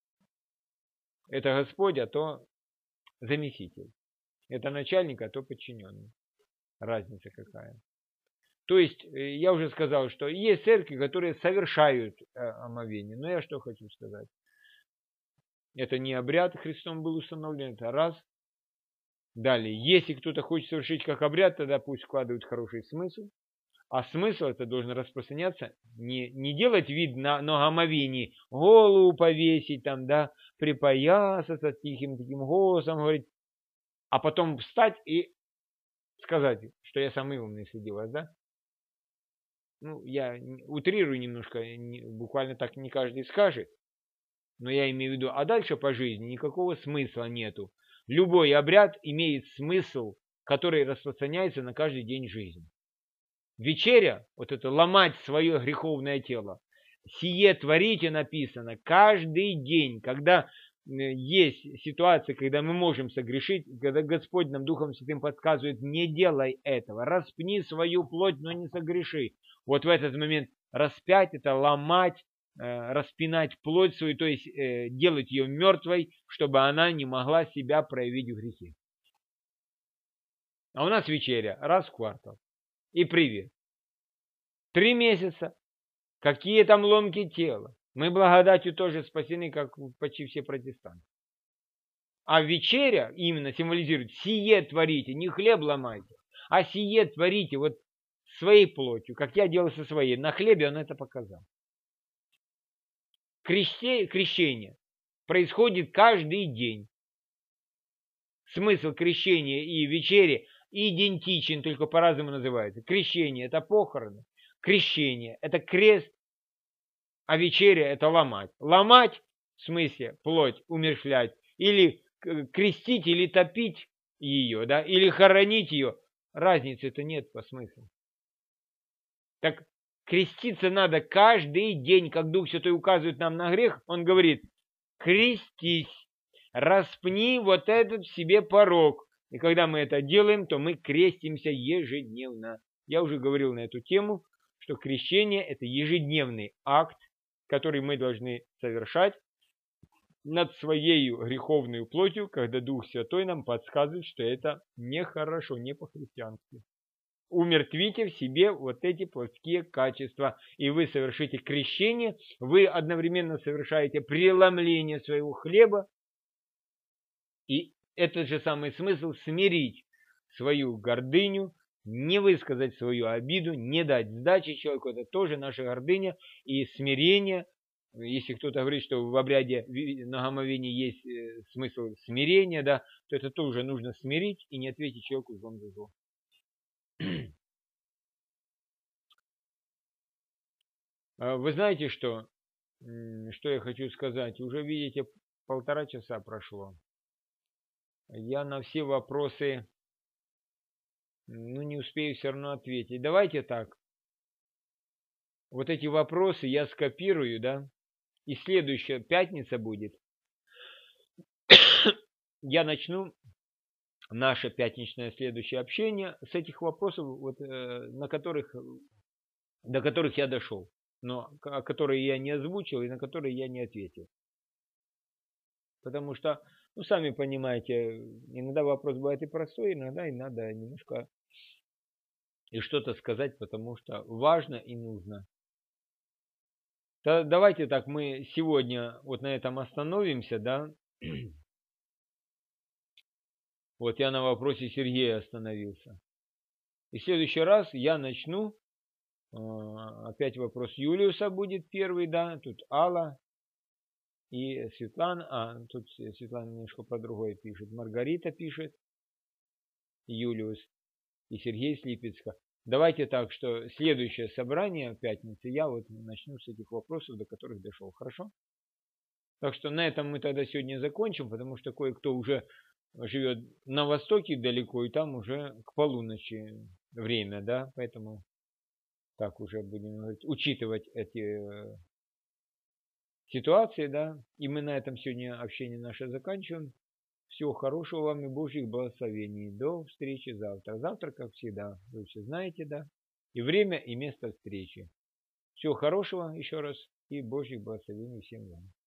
Это Господь, а то замеситель. Это начальник, а то подчиненный. Разница какая. То есть, я уже сказал, что есть церкви, которые совершают омовение. Но я что хочу сказать. Это не обряд Христом был установлен, это раз. Далее, если кто-то хочет совершить как обряд, тогда пусть вкладывают хороший смысл. А смысл это должен распространяться, не делать вид на омовении, голову повесить, там, да, припоясаться тихим таким голосом, говорить, а потом встать и сказать, что я самый умный среди вас, да? Ну, я утрирую немножко, буквально так не каждый скажет, но я имею в виду, а дальше по жизни никакого смысла нету. Любой обряд имеет смысл, который распространяется на каждый день жизни. Вечеря, вот это ломать свое греховное тело, сие творите написано каждый день, когда есть ситуация, когда мы можем согрешить, когда Господь нам Духом Святым подсказывает, не делай этого, распни свою плоть, но не согреши. Вот в этот момент распять это ломать, распинать плоть свою, то есть делать ее мертвой, чтобы она не могла себя проявить в грехе. А у нас вечеря раз в квартал. И привет. 3 месяца. Какие там ломки тела. Мы благодатью тоже спасены, как почти все протестанты. А вечеря именно символизирует сие творите, не хлеб ломайте, а сие творите вот своей плотью, как я делал со своей. На хлебе он это показал. Крещение происходит каждый день. Смысл крещения и вечери идентичен, только по-разному называется. Крещение – это похороны. Крещение – это крест, а вечеря это ломать. Ломать, в смысле, плоть, умерщвлять, или крестить, или топить ее, да, или хоронить ее. Разницы-то нет по смыслу. Так креститься надо каждый день, как Дух Святой указывает нам на грех, он говорит, крестись, распни вот этот в себе порок. И когда мы это делаем, то мы крестимся ежедневно. Я уже говорил на эту тему, что крещение это ежедневный акт, который мы должны совершать над своей греховной плотью, когда Дух Святой нам подсказывает, что это нехорошо, не по-христиански. Умертвите в себе вот эти плотские качества, и вы совершите крещение, вы одновременно совершаете преломление своего хлеба, и этот же самый смысл смирить свою гордыню, не высказать свою обиду, не дать сдачи человеку, это тоже наша гордыня и смирение. Если кто-то говорит, что в обряде нагомовения есть смысл смирения, да, то это тоже нужно смирить и не ответить человеку злом за зло. Вы знаете, что я хочу сказать? Уже, видите, 1,5 часа прошло. Я на все вопросы, не успею все равно ответить. Давайте так. Вот эти вопросы я скопирую, да, и следующая пятница будет. Я начну наше пятничное следующее общение с этих вопросов, вот, до которых я дошел, но которые я не озвучил и на которые я не ответил. Потому что, сами понимаете, иногда вопрос бывает и простой, иногда и надо немножко и что-то сказать, потому что важно и нужно. Давайте так, мы сегодня вот на этом остановимся, да. Вот я на вопросе Сергея остановился. И в следующий раз я начну. Опять вопрос Юлиуса будет первый, да. Тут Алла и Светлана. Тут Светлана немножко по другой пишет. Маргарита пишет. Юлиус и Сергей с Липецка. Давайте так, что следующее собрание в пятницу я вот начну с этих вопросов, до которых дошел. Хорошо? Так что на этом мы тогда сегодня закончим, потому что кое-кто уже живет на востоке далеко, и там уже к полуночи время, да, поэтому так уже будем говорить, учитывать эти ситуации, да, и мы на этом сегодня общение наше заканчиваем. Всего хорошего вам и Божьих благословений. До встречи завтра. Завтра, как всегда, вы все знаете, да, и время, и место встречи. Всего хорошего еще раз и Божьих благословений всем вам.